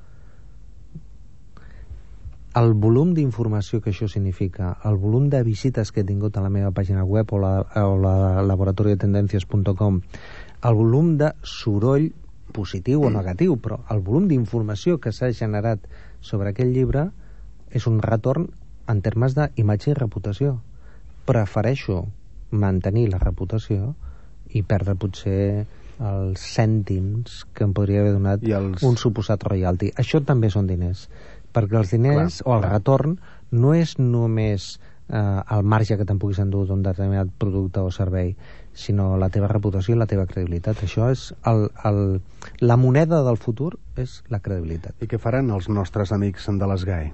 El volum d'informació que això significa, el volum de visites que he tingut a la meva pàgina web o la, o la laboratori de tendències punt com, el volum de soroll positiu o negatiu, però el volum d'informació que s'ha generat sobre aquest llibre és un retorn en termes d'imatge i reputació. Prefereixo mantenir la reputació i perdre potser els cèntims que em podria haver donat els... un suposat royalty. Això també són diners, perquè els diners clar, o el clar. retorn no és només eh, el marge que te'n puguis endur d'un determinat producte o servei, sinó la teva reputació i la teva credibilitat. Això és el, el, la moneda del futur és la credibilitat. I què faran els nostres amics de l'S G A E?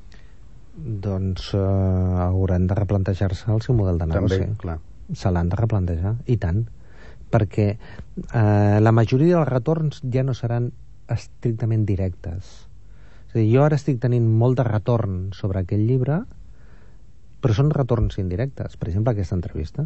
Doncs eh, hauran de replantejar-se el seu model de negoci. També, clar. Se l'han de replantejar, i tant, perquè eh, la majoria dels retorns ja no seran estrictament directes. És a dir, jo ara estic tenint molt de retorn sobre aquell llibre, però són retorns indirectes. Per exemple, aquesta entrevista.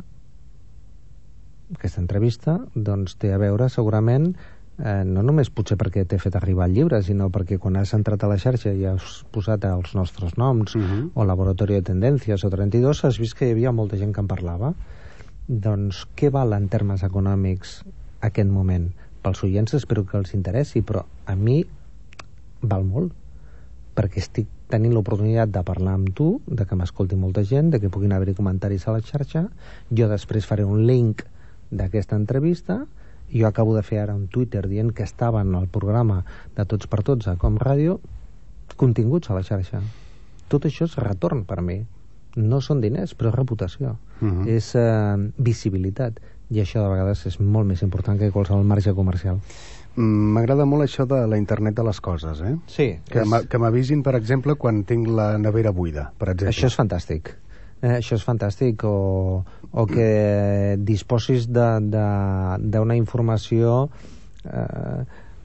Aquesta entrevista doncs, té a veure segurament eh, no només potser perquè t'he fet arribar el llibre, sinó perquè quan has entrat a la xarxa i has posat els nostres noms, uh-huh. o Laboratori de Tendències o trenta i dos, has vist que hi havia molta gent que en parlava. Doncs què val en termes econòmics aquest moment? Pels oients espero que els interessi, però a mi val molt, perquè estic tenint l'oportunitat de parlar amb tu, de que m'escolti molta gent, de que puguin haver-hi comentaris a la xarxa, jo després faré un link d'aquesta entrevista, i jo acabo de fer ara un Twitter dient que estava en el programa de Tots per Tots a Com Ràdio, continguts a la xarxa. Tot això és retorn per mi. No són diners, però és reputació. Uh-huh. És eh, visibilitat. I això de vegades és molt més important que qualsevol marge comercial. M'agrada molt això de la internet de les coses, eh? Sí. Que és... m'avisin, per exemple, quan tinc la nevera buida, per exemple. Això és fantàstic. Eh, això és fantàstic. O, o que disposis d'una informació eh,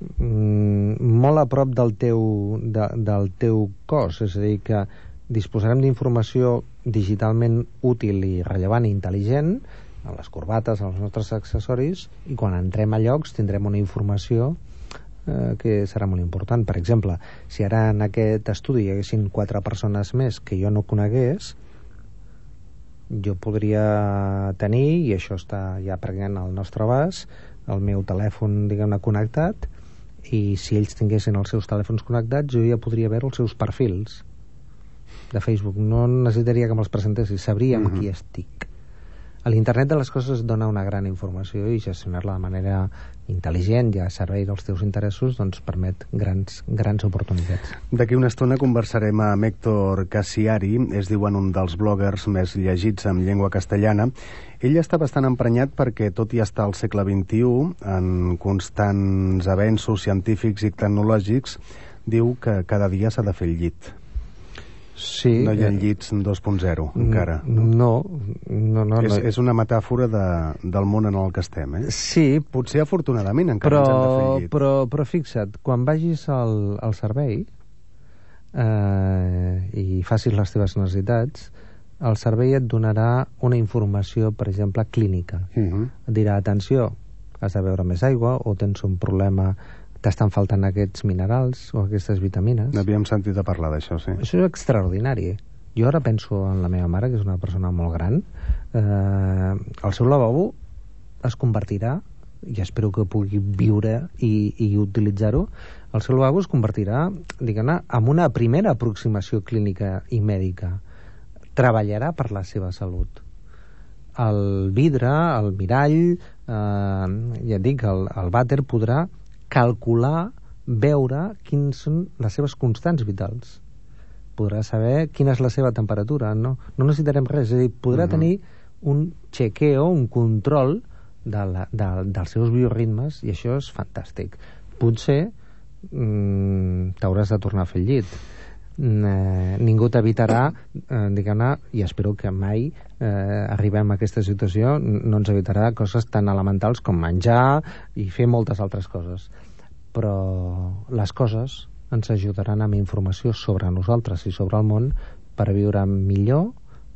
molt a prop del teu, de, del teu cos. És a dir, que disposarem d'informació digitalment útil i rellevant i intel·ligent a les corbates, als nostres accessoris, i quan entrem a llocs tindrem una informació eh, que serà molt important. Per exemple, si ara en aquest estudi hi haguessin quatre persones més que jo no conegués, jo podria tenir, i això està ja prenent al nostre abast, el meu telèfon, diguem-ne, connectat, i si ells tinguessin els seus telèfons connectats, jo ja podria veure els seus perfils de Facebook. No necessitaria que me'ls presentessis, sabríem uh-huh. qui estic. A l'internet de les coses dona una gran informació, i gestionar-la de manera intel·ligent i a servei dels teus interessos doncs permet grans, grans oportunitats. D'aquí una estona conversarem amb Héctor Cassiari, és diuen un dels bloggers més llegits en llengua castellana. Ell està bastant emprenyat perquè, tot i estar al segle vint-i-u, en constants avenços científics i tecnològics, diu que cada dia s'ha de fer el llit. Sí, no hi ha llits dos punt zero encara. No, no, no, no, és, no. és una metàfora de, del món en el que estem, eh? Sí. Potser afortunadament encara però, ens hem de fer el llit. Però, però fixa't, quan vagis al, al servei eh, i facis les teves necessitats, el servei et donarà una informació, per exemple, clínica. Uh-huh. Et dirà, atenció, has de beure més aigua, o tens un problema, t'estan faltant aquests minerals o aquestes vitamines. Havíem sentit a parlar d'això, sí. Això és extraordinari. Jo ara penso en la meva mare, que és una persona molt gran. Eh, el seu lavabo es convertirà, i espero que pugui viure i, i utilitzar-ho, el seu lavabo es convertirà, diguem-ne, en una primera aproximació clínica i mèdica. Treballarà per la seva salut. El vidre, el mirall, eh, ja et dic, el, el vàter podrà calcular, veure quins són les seves constants vitals. Podrà saber quina és la seva temperatura. No, no necessitarem res. És a dir, podrà uh-huh. tenir un chequeo, un control de la, de, dels seus bioritmes, i això és fantàstic. Potser mmm, t'hauràs de tornar a fer el llit. Eh, ningú t'evitarà, eh, diguem-ne, i espero que mai eh, arribem a aquesta situació, no ens evitarà coses tan elementals com menjar i fer moltes altres coses, però les coses ens ajudaran amb informació sobre nosaltres i sobre el món per viure millor,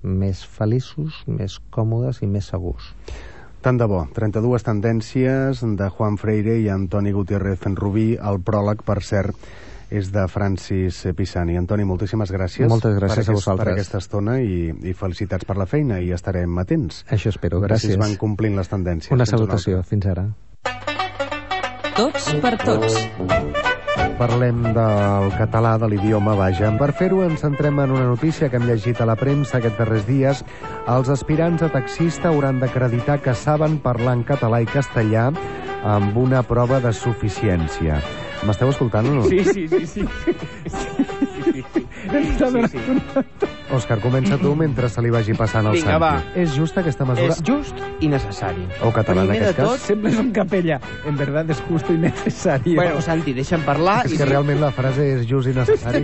més feliços, més còmodes i més segurs. Tant de bo. trenta-dues tendències de Juan Freire i Antoni Gutiérrez Fenrubí. El pròleg, per cert, és de Francis Pisani. Antoni, moltíssimes gràcies. Moltes gràcies per a vosaltres. Per aquesta estona i, i felicitats per la feina i estarem atents. Això espero, gràcies. Si es van complint les tendències. Una salutació, fins ara. Tots per tots. Parlem del català, de l'idioma, vaja. Per fer-ho ens centrem en una notícia que hem llegit a la premsa aquests darrers dies. Els aspirants a taxista hauran d'acreditar que saben parlar en català i castellà amb una prova de suficiència. M'esteu escoltant o no? Sí, sí, sí, sí. sí, sí. sí, sí. Òscar, comença tu mentre se li vagi passant el Vinga, Santi. va. És justa aquesta mesura? És just i necessari. O català, en Primer aquest de cas? tot, Sembles un capella. En verdad es justo y necesario. Bueno, Santi, deixa'm parlar. És i que si- realment la frase és just i necessari.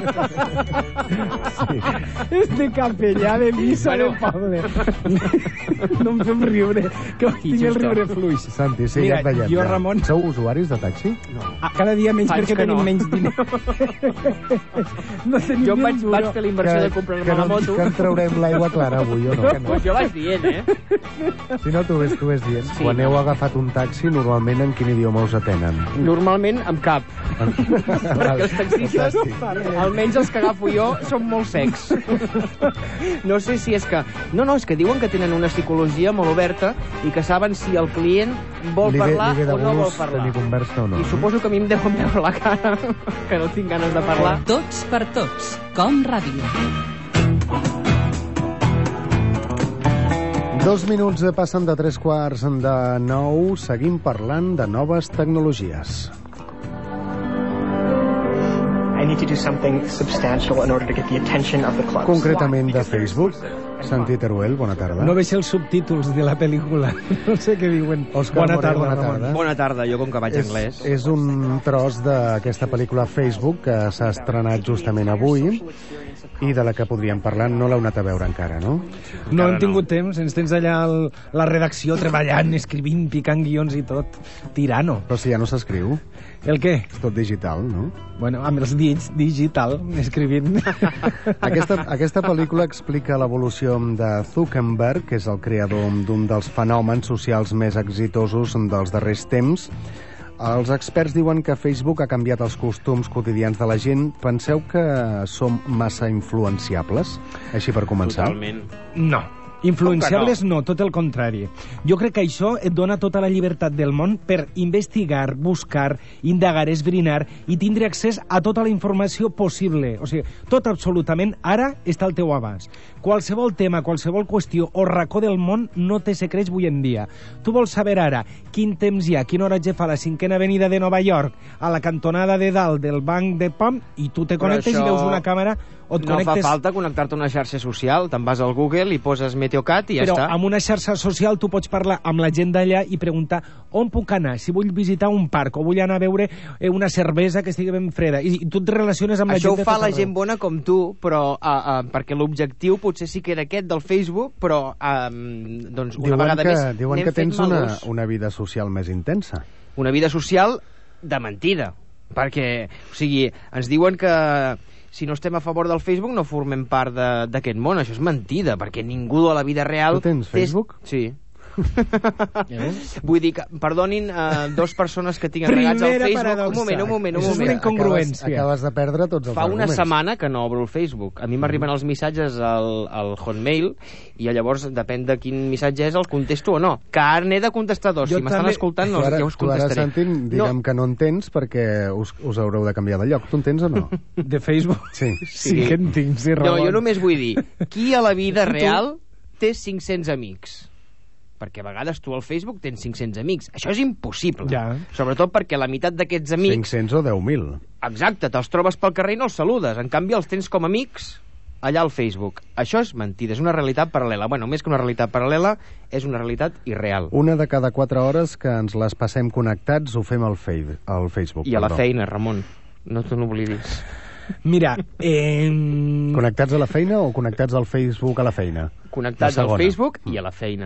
És de capellà de missa Bueno. de poble. No em fem riure, que ho tinc el riure fluix. Santi, sí, Mira, ja et veiem. jo, ja. Ramon- Sou usuaris de taxi? Ah, cada dia menys Faig perquè que tenim no. menys diner. No tenim Jo ni vaig, un duro. vaig fer la inversió de comprar-me que la no, moto. que en traurem l'aigua clara avui, o no? Pues jo vaig dient, eh? Si no, tu ves, tu ves dient. Sí, Quan no. heu agafat un taxi, normalment en quin idioma us atenen? Normalment amb cap. Perquè els taxistes, almenys els que agafo jo, són molt secs. No sé si és que... No, no, és que diuen que tenen una psicologia molt oberta i que saben si el client vol Li ve, parlar li ve de o no vol gust parlar. tenir conversa o no? I suposo que a mi em deuen veure la cara, que no tinc ganes de parlar. Tots per tots. Com ràdio. Dos minuts passen de tres quarts de nou. Seguim parlant de noves tecnologies. I need to do something substantial in order to get the attention of the clubs. Concretament de Facebook. Santi Teruel, bona tarda. No veig els subtítols de la pel·lícula. No sé què diuen. Òscar Bona Morell, tarda, bona Ramon. tarda. Bona tarda, jo com que vaig És, anglès. és un tros d'aquesta pel·lícula Facebook que s'ha estrenat justament avui i de la que podríem parlar. No l'heu anat a veure encara, no? No hem tingut temps, ens tens allà el, la redacció treballant, escrivint, picant guions i tot. Tirano. Però si ja no s'escriu, El què? és tot digital, no? Bueno, amb els dits, digital, escrivint. Aquesta, aquesta pel·lícula explica l'evolució de Zuckerberg, que és el creador d'un dels fenòmens socials més exitosos dels darrers temps. Els experts diuen que Facebook ha canviat els costums quotidians de la gent. Penseu que som massa influenciables? Així per començar. Totalment. No. Influenciables no? no, tot el contrari. Jo crec que això et dona tota la llibertat del món per investigar, buscar, indagar, esbrinar i tindre accés a tota la informació possible. O sigui, tot absolutament ara està al teu abast. Qualsevol tema, qualsevol qüestió o racó del món no té secrets avui en dia. Tu vols saber ara quin temps hi ha, quin horatge fa la cinquena avenida de Nova York a la cantonada de dalt del banc de Pam i tu te connectes i veus una càmera o et no connectes... fa falta connectar-te a una xarxa social, te'n vas al Google i poses Meteocat i ja Però està. amb una xarxa social tu pots parlar amb la gent d'allà i preguntar on puc anar, si vull visitar un parc o vull anar a beure eh, una cervesa que estigui ben freda. I, i tu et relaciones amb Això la gent ho de fa tot la arreu. gent bona com tu, però uh, uh, perquè l'objectiu potser sí que era aquest del Facebook, però uh, doncs una Diuen vegada que, més diuen n'hem que fet tens mal una, ús. una vida social més intensa. Una vida social de mentida, perquè, o sigui, ens diuen que si no estem a favor del Facebook no formem part de- d'aquest món. Això és mentida, perquè ningú a la vida real... Tu tens té- Facebook? Sí. Vull dir que, perdonin, uh, dos persones que tinc agregats al Primera Facebook... paradoxa. Un moment, un moment, un Això és una moment. incongruència. Acabes, acabes de perdre tots els Fa una arguments. setmana que no obro el Facebook. A mi m'arriben els missatges al, al Hotmail i llavors, depèn de quin missatge és, el contesto o no. Que ara n'he de contestar dos. Jo Si m'estan també- escoltant, no, Tu ara, ja us tu ara, contestaré. Santi, diguem No. que no en tens perquè us, us haureu de canviar de lloc. Tu en tens o no? De Facebook? Sí. Sí que en tinc, sí, No, Ramon. jo només vull dir, qui a la vida real té cinc-cents amics? Perquè a vegades tu al Facebook tens cinc-cents amics. Això és impossible. Ja. Sobretot perquè la meitat d'aquests amics... cinc-cents o deu mil. Exacte, te'ls trobes pel carrer i no els saludes. En canvi, els tens com a amics allà al Facebook. Això és mentida, és una realitat paral·lela. Bueno, més que una realitat paral·lela, és una realitat irreal. Una de cada quatre hores que ens les passem connectats ho fem al, fei- al Facebook. I a la perdó. feina, Ramon. No t'ho n'oblidis. Mira, eh... Connectats a la feina o connectats al Facebook a la feina? Connectats La al segona. Facebook i a la feina.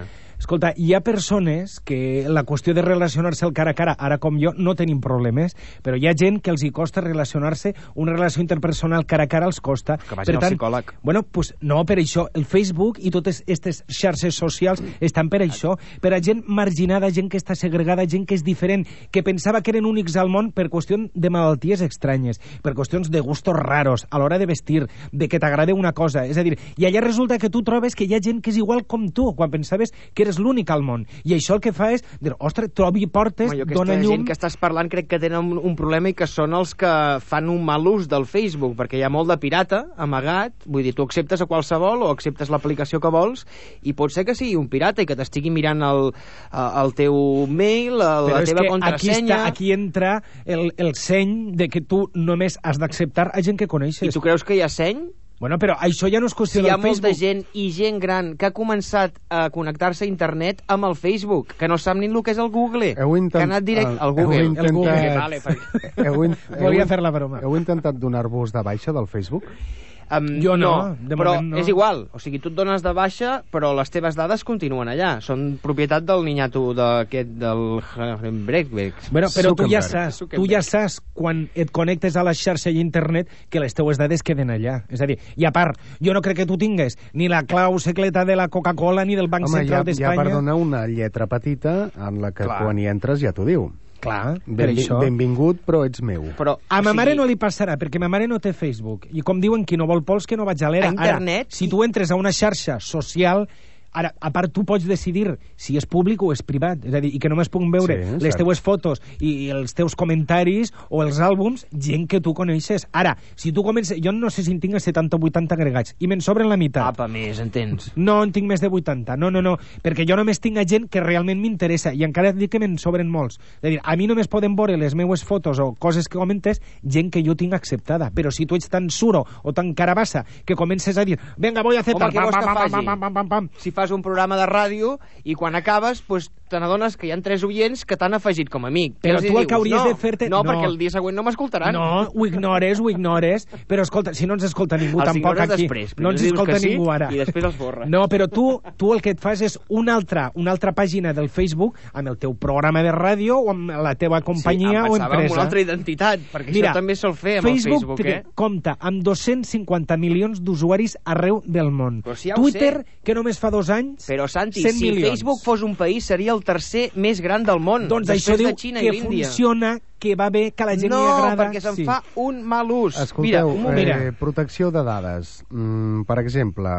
Escolta, hi ha persones que la qüestió de relacionar-se al cara a cara, ara com jo, no tenim problemes, però hi ha gent que els hi costa relacionar-se, una relació interpersonal cara a cara els costa. Que vagin al psicòleg. Bueno, pues no, per això, el Facebook i totes aquestes xarxes socials estan per això, per a gent marginada, gent que està segregada, gent que és diferent, que pensava que eren únics al món per qüestió de malalties estranyes, per qüestions de gustos raros, a l'hora de vestir, de que t'agrada una cosa. És a dir, i allà resulta que tu trobes que hi ha gent que és igual com tu, quan pensaves que eres l'únic al món. I això el que fa és dir, ostres, trobi portes, Home, dona llum... gent que estàs parlant crec que tenen un, un problema i que són els que fan un mal ús del Facebook, perquè hi ha molt de pirata amagat, vull dir, tu acceptes a qualsevol o acceptes l'aplicació que vols i pot ser que sigui un pirata i que t'estigui mirant el, el teu mail, el, la teva contrasenya... Aquí, està, aquí entra el, el seny de que tu només has d'acceptar a gent que coneixes. I tu creus que hi ha seny? Bueno, però això ja no és qüestió si del Si Facebook. hi ha molta gent i gent gran que ha començat a connectar-se a internet amb el Facebook, que no sap ni el que és el Google, intent... que ha anat directe al Google. Intentat... El Google, vale, perquè... heu in... Volia fer la broma. Heu intentat donar-vos de baixa del Facebook? Um, jo no, no de però moment no. És igual, o sigui, tu et dones de baixa però les teves dades continuen allà, són propietat del ninyato d'aquest, del Breakback. Bueno, però tu ja saps, tu ja saps quan et connectes a la xarxa i internet que les teues dades queden allà. És a dir, i a part, jo no crec que tu tingues ni la clau secreta de la Coca-Cola ni del Banc Home, Central ja, d'Espanya. Ja, perdona, una lletra petita en la que Clar. quan hi entres ja t'ho diu. Clar, per Benvi això. Benvingut, però ets meu. Però, a ma o sigui... mare no li passarà, perquè ma mare no té Facebook. I com diuen, qui no vol pols, que no vaig a l'era. A internet... Ara, si tu entres a una xarxa social... Ara, a part, tu pots decidir si és públic o és privat, és a dir, i que només puguin veure sí, les cert. teues fotos i, i els teus comentaris o els àlbums, gent que tu coneixes. Ara, si tu comences... Jo no sé si en tinc setanta o vuitanta agregats, i me'n sobren la meitat. Apa, més, en tens. No, en tinc més de vuitanta. No, no, no, perquè jo només tinc a gent que realment m'interessa, i encara et dic que me'n sobren molts. És a dir, a mi només poden veure les meues fotos o coses que comentes gent que jo tinc acceptada, però si tu ets tan suro o tan carabassa que comences a dir, venga, voy a aceptar... Home, què vols que faci? Pam, pam, pam, pam, pam. Si fas un programa de ràdio i quan acabes pues, te n'adones que hi ha tres oients que t'han afegit com a amic. Però tu el que hauries no, de fer-te... No, no, perquè el dia següent no m'escoltaran. No, ho ignores, ho ignores, però escolta, si no ens escolta ningú els tampoc aquí... després. No ens escolta sí, ningú ara. I després els borra. No, però tu, tu el que et fas és una altra, una altra pàgina del Facebook amb el teu programa de ràdio o amb la teva companyia sí, o empresa. en una altra identitat, perquè Mira, això també sol fer amb Facebook el Facebook, eh? compta amb dos-cents cinquanta milions d'usuaris arreu del món. Si ja Twitter, sé. que només fa dos anys, però, Santi, cent si milions. Facebook fos un país, seria el tercer més gran del món. Doncs això diu Xina que i l'Índia. funciona, que va bé, que a la gent no, li agrada... No, perquè se'n sí. fa un mal ús. Escolteu, mira, un moment. eh, protecció de dades. Mm, per exemple,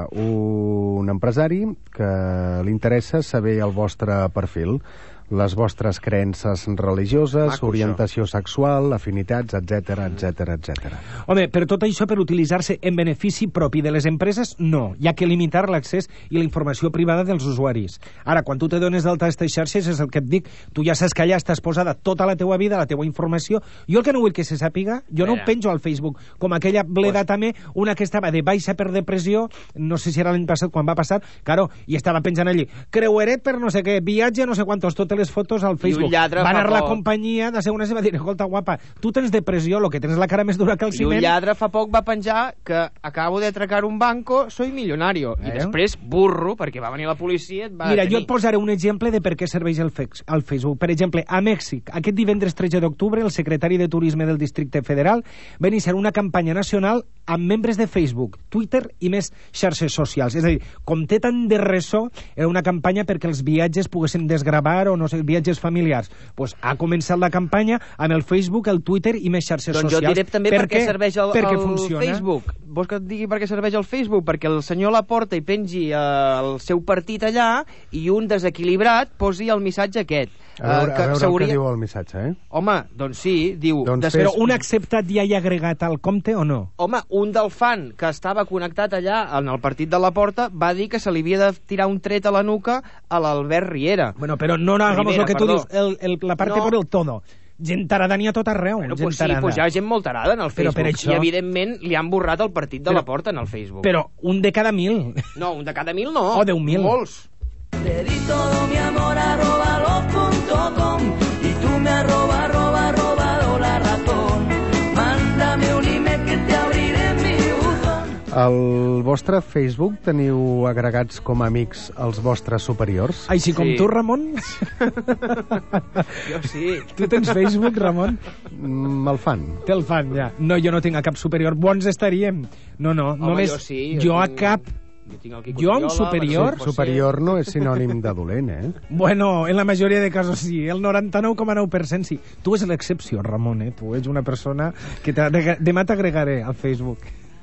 un empresari que li interessa saber el vostre perfil, les vostres creences religioses, Maco, orientació això. sexual, afinitats, etc etc etc. Home, però tot això per utilitzar-se en benefici propi de les empreses, no. Hi ha que limitar l'accés i la informació privada dels usuaris. Ara, quan tu te dones d'alta aquestes xarxes, és el que et dic, tu ja saps que allà estàs posada tota la teua vida, la teua informació. Jo el que no vull que se sàpiga, jo no ho penjo al Facebook, com aquella bleda pues... també, una que estava de baixa per depressió, no sé si era l'any passat, quan va passar, claro, i estava penjant allí, creueret per no sé què, viatge, no sé quantos, totes les fotos al Facebook. Va anar la companyia de segona i va dir, escolta, guapa, tu tens depressió, lo que tens la cara més dura que el ciment. I un lladre fa poc va penjar que acabo de atracar un banco, soy millonario. I eh? després, burro, perquè va venir la policia, et va Mira, detenir. jo et posaré un exemple de per què serveix el, fex, el Facebook. Per exemple, a Mèxic, aquest divendres tretze d'octubre, el secretari de Turisme del Districte Federal va iniciar una campanya nacional amb membres de Facebook, Twitter i més xarxes socials. És a dir, com té tant de ressò, era una campanya perquè els viatges poguessin desgravar o no sé, viatges familiars. Pues ha començat la campanya amb el Facebook, el Twitter i més xarxes doncs socials. Doncs jo diré també per, per què serveix el, perquè el funciona. Facebook. Vols que et digui per què serveix el Facebook? Perquè el senyor Laporta hi pengi eh, el seu partit allà i un desequilibrat posi el missatge aquest. A veure, eh, que a veure s'hauria... el que diu el missatge, eh? Home, doncs sí, diu... Doncs després... Però un acceptat ja hi ha agregat al compte o no? Home, un del fan que estava connectat allà en el partit de Laporta va dir que se li havia de tirar un tret a la nuca a l'Albert Riera. Bueno, però no hagamos Rivera, lo que tu perdó. dius, el, el, la parte No. por el todo. Gent tarada n'hi ha tot arreu. Bueno, gent pues sí, tarada. pues hi ha gent molt tarada en el Però Facebook. per això- I evidentment li han borrat el partit de Però- Laporta en el Facebook. Però un de cada mil. No, un de cada mil no. O deu mil. Molts. Te di todo mi amor arroba los punto com y tú me arroba arroba robado la razón. Mándame un email que te abriré mi buzón. Al vostre Facebook teniu agregats com a amics els vostres superiors? Així com Sí. tu, Ramon? Jo sí. Tu tens Facebook, Ramon? Me'l fan. Te'l fan, ja. No, jo no tinc a cap superior. Bons estaríem. No, no, Home, només jo sí, jo jo a tinc- cap... Jo tinc el Quico Jo amb Triola, superior? Manuel José. Superior no és sinònim de dolent, eh? Bueno, en la majoria de casos sí, el noranta-nou coma nou per cent sí. Tu és l'excepció, Ramon, eh? Tu ets una persona que t'agrega- demà t'agregaré al Facebook.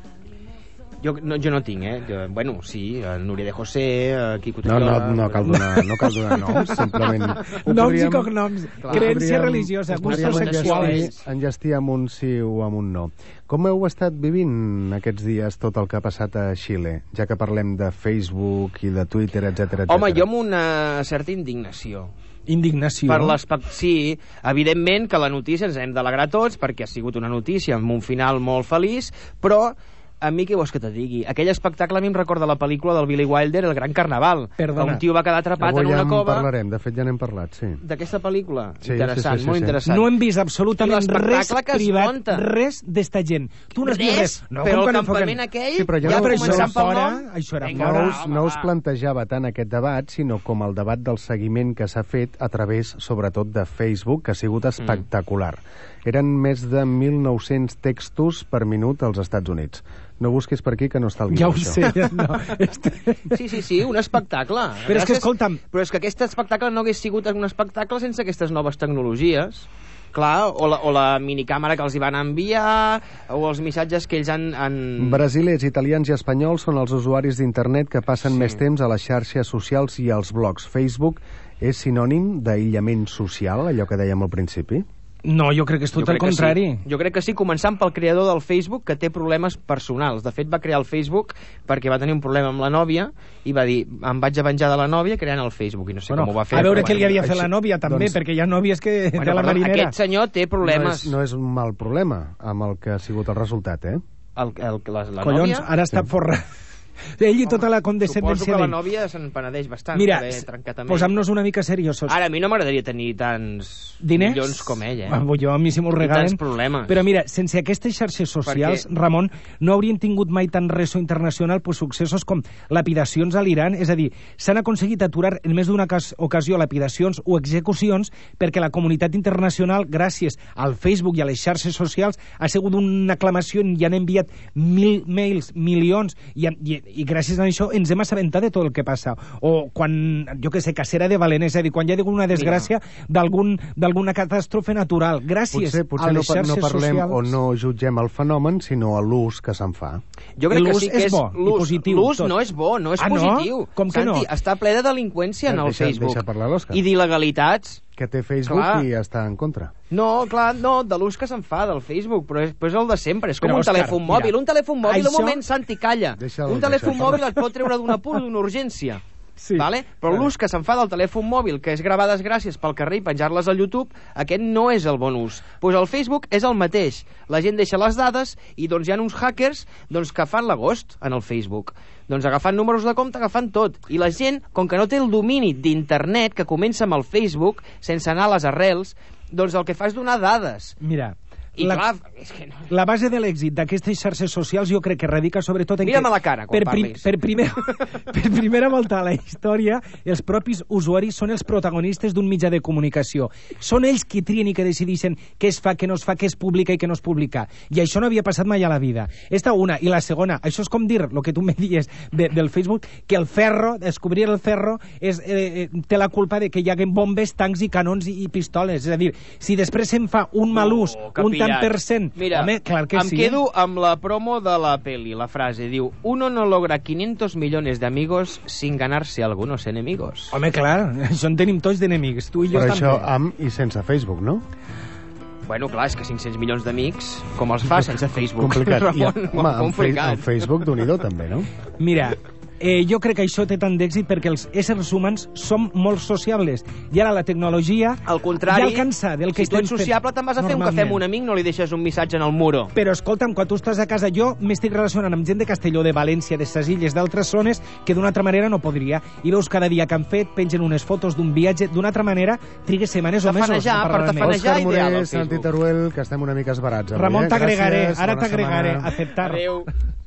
Jo no, jo no tinc, eh? Jo, bueno, sí, el Núria de José, eh, Quico No, Triola... no, no cal donar, no cal donar noms, simplement... ho Noms podríem- i cognoms, Clar. creencia podríem- religiosa, ho gustos podríem sexuals. enllestir- enllestir amb un sí o amb un no. Com heu estat vivint aquests dies tot el que ha passat a Xile, ja que parlem de Facebook i de Twitter, etcètera, etcètera? Home, jo amb una certa indignació. Indignació. Per l'espect... Sí, evidentment que la notícia ens hem d'alegrar tots perquè ha sigut una notícia amb un final molt feliç, però a mi què vols que te digui? Aquell espectacle a mi em recorda la pel·lícula del Billy Wilder, El gran carnaval. Perdona. Que un tio va quedar atrapat Avui en una ja en cova... parlarem, de fet ja n'hem parlat, sí. D'aquesta pel·lícula? Sí, interessant, sí, sí, sí, molt sí. interessant. No hem vist absolutament I l'espectacle res que es privat, munta. res d'esta gent. Tu no has vist res. No, però com el que no campament enfoquem? aquell, Sí, però ja ja no- començant no- pel fora, nom... això era Vinga, No va, us, home, no us va. plantejava tant aquest debat, sinó com el debat del seguiment que s'ha fet a través, sobretot, de Facebook, que ha sigut espectacular. Eren més de mil nou-cents textos per minut als Estats Units. No busquis per aquí, que no està el guió, Ja ho això. sé, no. Este... Sí, sí, sí, un espectacle. Però és que, Gràcies- escolta'm... Però és que aquest espectacle no hagués sigut un espectacle sense aquestes noves tecnologies. Clar, o la, o la minicàmera que els hi van enviar, o els missatges que ells han... han... Brasilers, italians i espanyols són els usuaris d'internet que passen Sí. més temps a les xarxes socials i als blogs. Facebook és sinònim d'aïllament social, allò que dèiem al principi? No, jo crec que és tot Jo el crec que contrari. Sí. Jo crec que sí, començant pel creador del Facebook, que té problemes personals. De fet, va crear el Facebook perquè va tenir un problema amb la nòvia i va dir, em vaig a venjar de la nòvia creant el Facebook, i no sé Bueno, com ho va fer. a veure però què li bueno. havia fet la Això- nòvia, també, doncs- perquè hi ha nòvies que... Bueno, de la perdó, marinera. aquest senyor té No és, problemes. no és un mal problema amb el que ha sigut el resultat, eh? El, el, la, la Collons, nòvia... ara està forra. Ell i tota la Suposo condescendència que la d'ell. nòvia se'n penedeix bastant Mira, d'haver trencat amb ell. posam-nos una mica seriosos. Ara, a mi no m'agradaria tenir tants Diners? milions com ell, eh? Ah, jo, a mi si m'ho I regalen... tants problemes. Però mira, sense aquestes xarxes socials, Perquè- Ramon, no haurien tingut mai tant ressò internacional pues, successos com lapidacions a l'Iran. És a dir, s'han aconseguit aturar en més d'una cas- ocasió lapidacions o execucions perquè la comunitat internacional, gràcies al Facebook i a les xarxes socials, ha sigut una aclamació i han enviat mil mails, milions, i, i, i gràcies a això ens hem assabentat de tot el que passa. O quan, jo que sé, cacera de Valent, és a dir, quan hi ha hagut una desgràcia d'algun d'alguna catàstrofe natural. Gràcies Potser, potser a no, les pa- xarxes no parlem socials. o no jutgem el fenomen, sinó a l'ús que se'n fa. Jo crec que L'ús sí que és és, bo i l'ús- positiu, L'ús tot. no és bo, no és Ah, no? positiu. Com que Santi, no? està ple de delinqüència en el Deixa- Facebook. deixa parlar l'Òscar. I d'il·legalitats. Que té Facebook Clar. i està en contra. No, clar, no, de l'ús que se'n fa del Facebook, però és, però és el de sempre. És com Però, un Òscar, telèfon mòbil. mira, Un telèfon mòbil, això- un moment, Santi, calla. Deixa'l- un telèfon deixa'l mòbil parlar. et pot treure d'un apur o d'una urgència. Sí. Vale? Però Vale. l'ús que se'n fa del telèfon mòbil, que és gravar desgràcies pel carrer i penjar-les al YouTube, aquest no és el bon ús. Pues el Facebook és el mateix. La gent deixa les dades i doncs hi ha uns hackers doncs, que fan l'agost en el Facebook. Doncs agafant números de compte, agafant tot. I la gent, com que no té el domini d'internet, que comença amb el Facebook, sense anar a les arrels, doncs el que fa és donar dades. Mira, I la, clar, és que no... la base de l'èxit d'aquestes xarxes socials jo crec que radica sobretot en Mira'm que... a la cara quan per, prim, parlis. per, primer, per primera volta a la història, els propis usuaris són els protagonistes d'un mitjà de comunicació. Són ells qui trien i que decideixen què es fa, què no es fa, què es publica i què no es publica. I això no havia passat mai a la vida. Esta una. I la segona, això és com dir, el que tu me dies de, del Facebook, que el ferro, descobrir el ferro, és, eh, eh, té la culpa de que hi haguen bombes, tancs i canons i, i pistoles. És a dir, si després se'n fa un mal ús, Oh, que un tant pillat. per cent... Mira, home, clar que em sí. quedo amb la promo de la peli, la frase, diu, uno no logra quinientos millones de amigos sin ganarse algunos enemigos. Home, clar, això en tenim tots d'enemics, tu i jo Però també. això amb i sense Facebook, no? Bueno, clar, és que cinc-cents milions d'amics, com els fa sense Facebook? Complicat. I, Ramon, home, amb, fe complicat. amb Facebook, d'un-i-do, també, no? Mira, eh, jo crec que això té tant d'èxit perquè els éssers humans som molt sociables i ara la tecnologia Al contrari, ja alcança del que si tu estem ets sociable, te'n vas a fer un cafè normalment. amb un amic, no li deixes un missatge en el muro. Però escolta'm, quan tu estàs a casa, jo m'estic relacionant amb gent de Castelló, de València, de ses illes, d'altres zones, que d'una altra manera no podria. I veus cada dia que han fet, pengen unes fotos d'un viatge, d'una altra manera trigues setmanes o mesos. Tafanejar, a per parlar amb ells. tafanejar. Òscar ideal Moré, al Santi Facebook. Teruel, que estem una mica esbarats avui. Ramon, eh? t'agregaré, Gràcies, ara bona t'agregaré, setmana. aceptar. Adéu.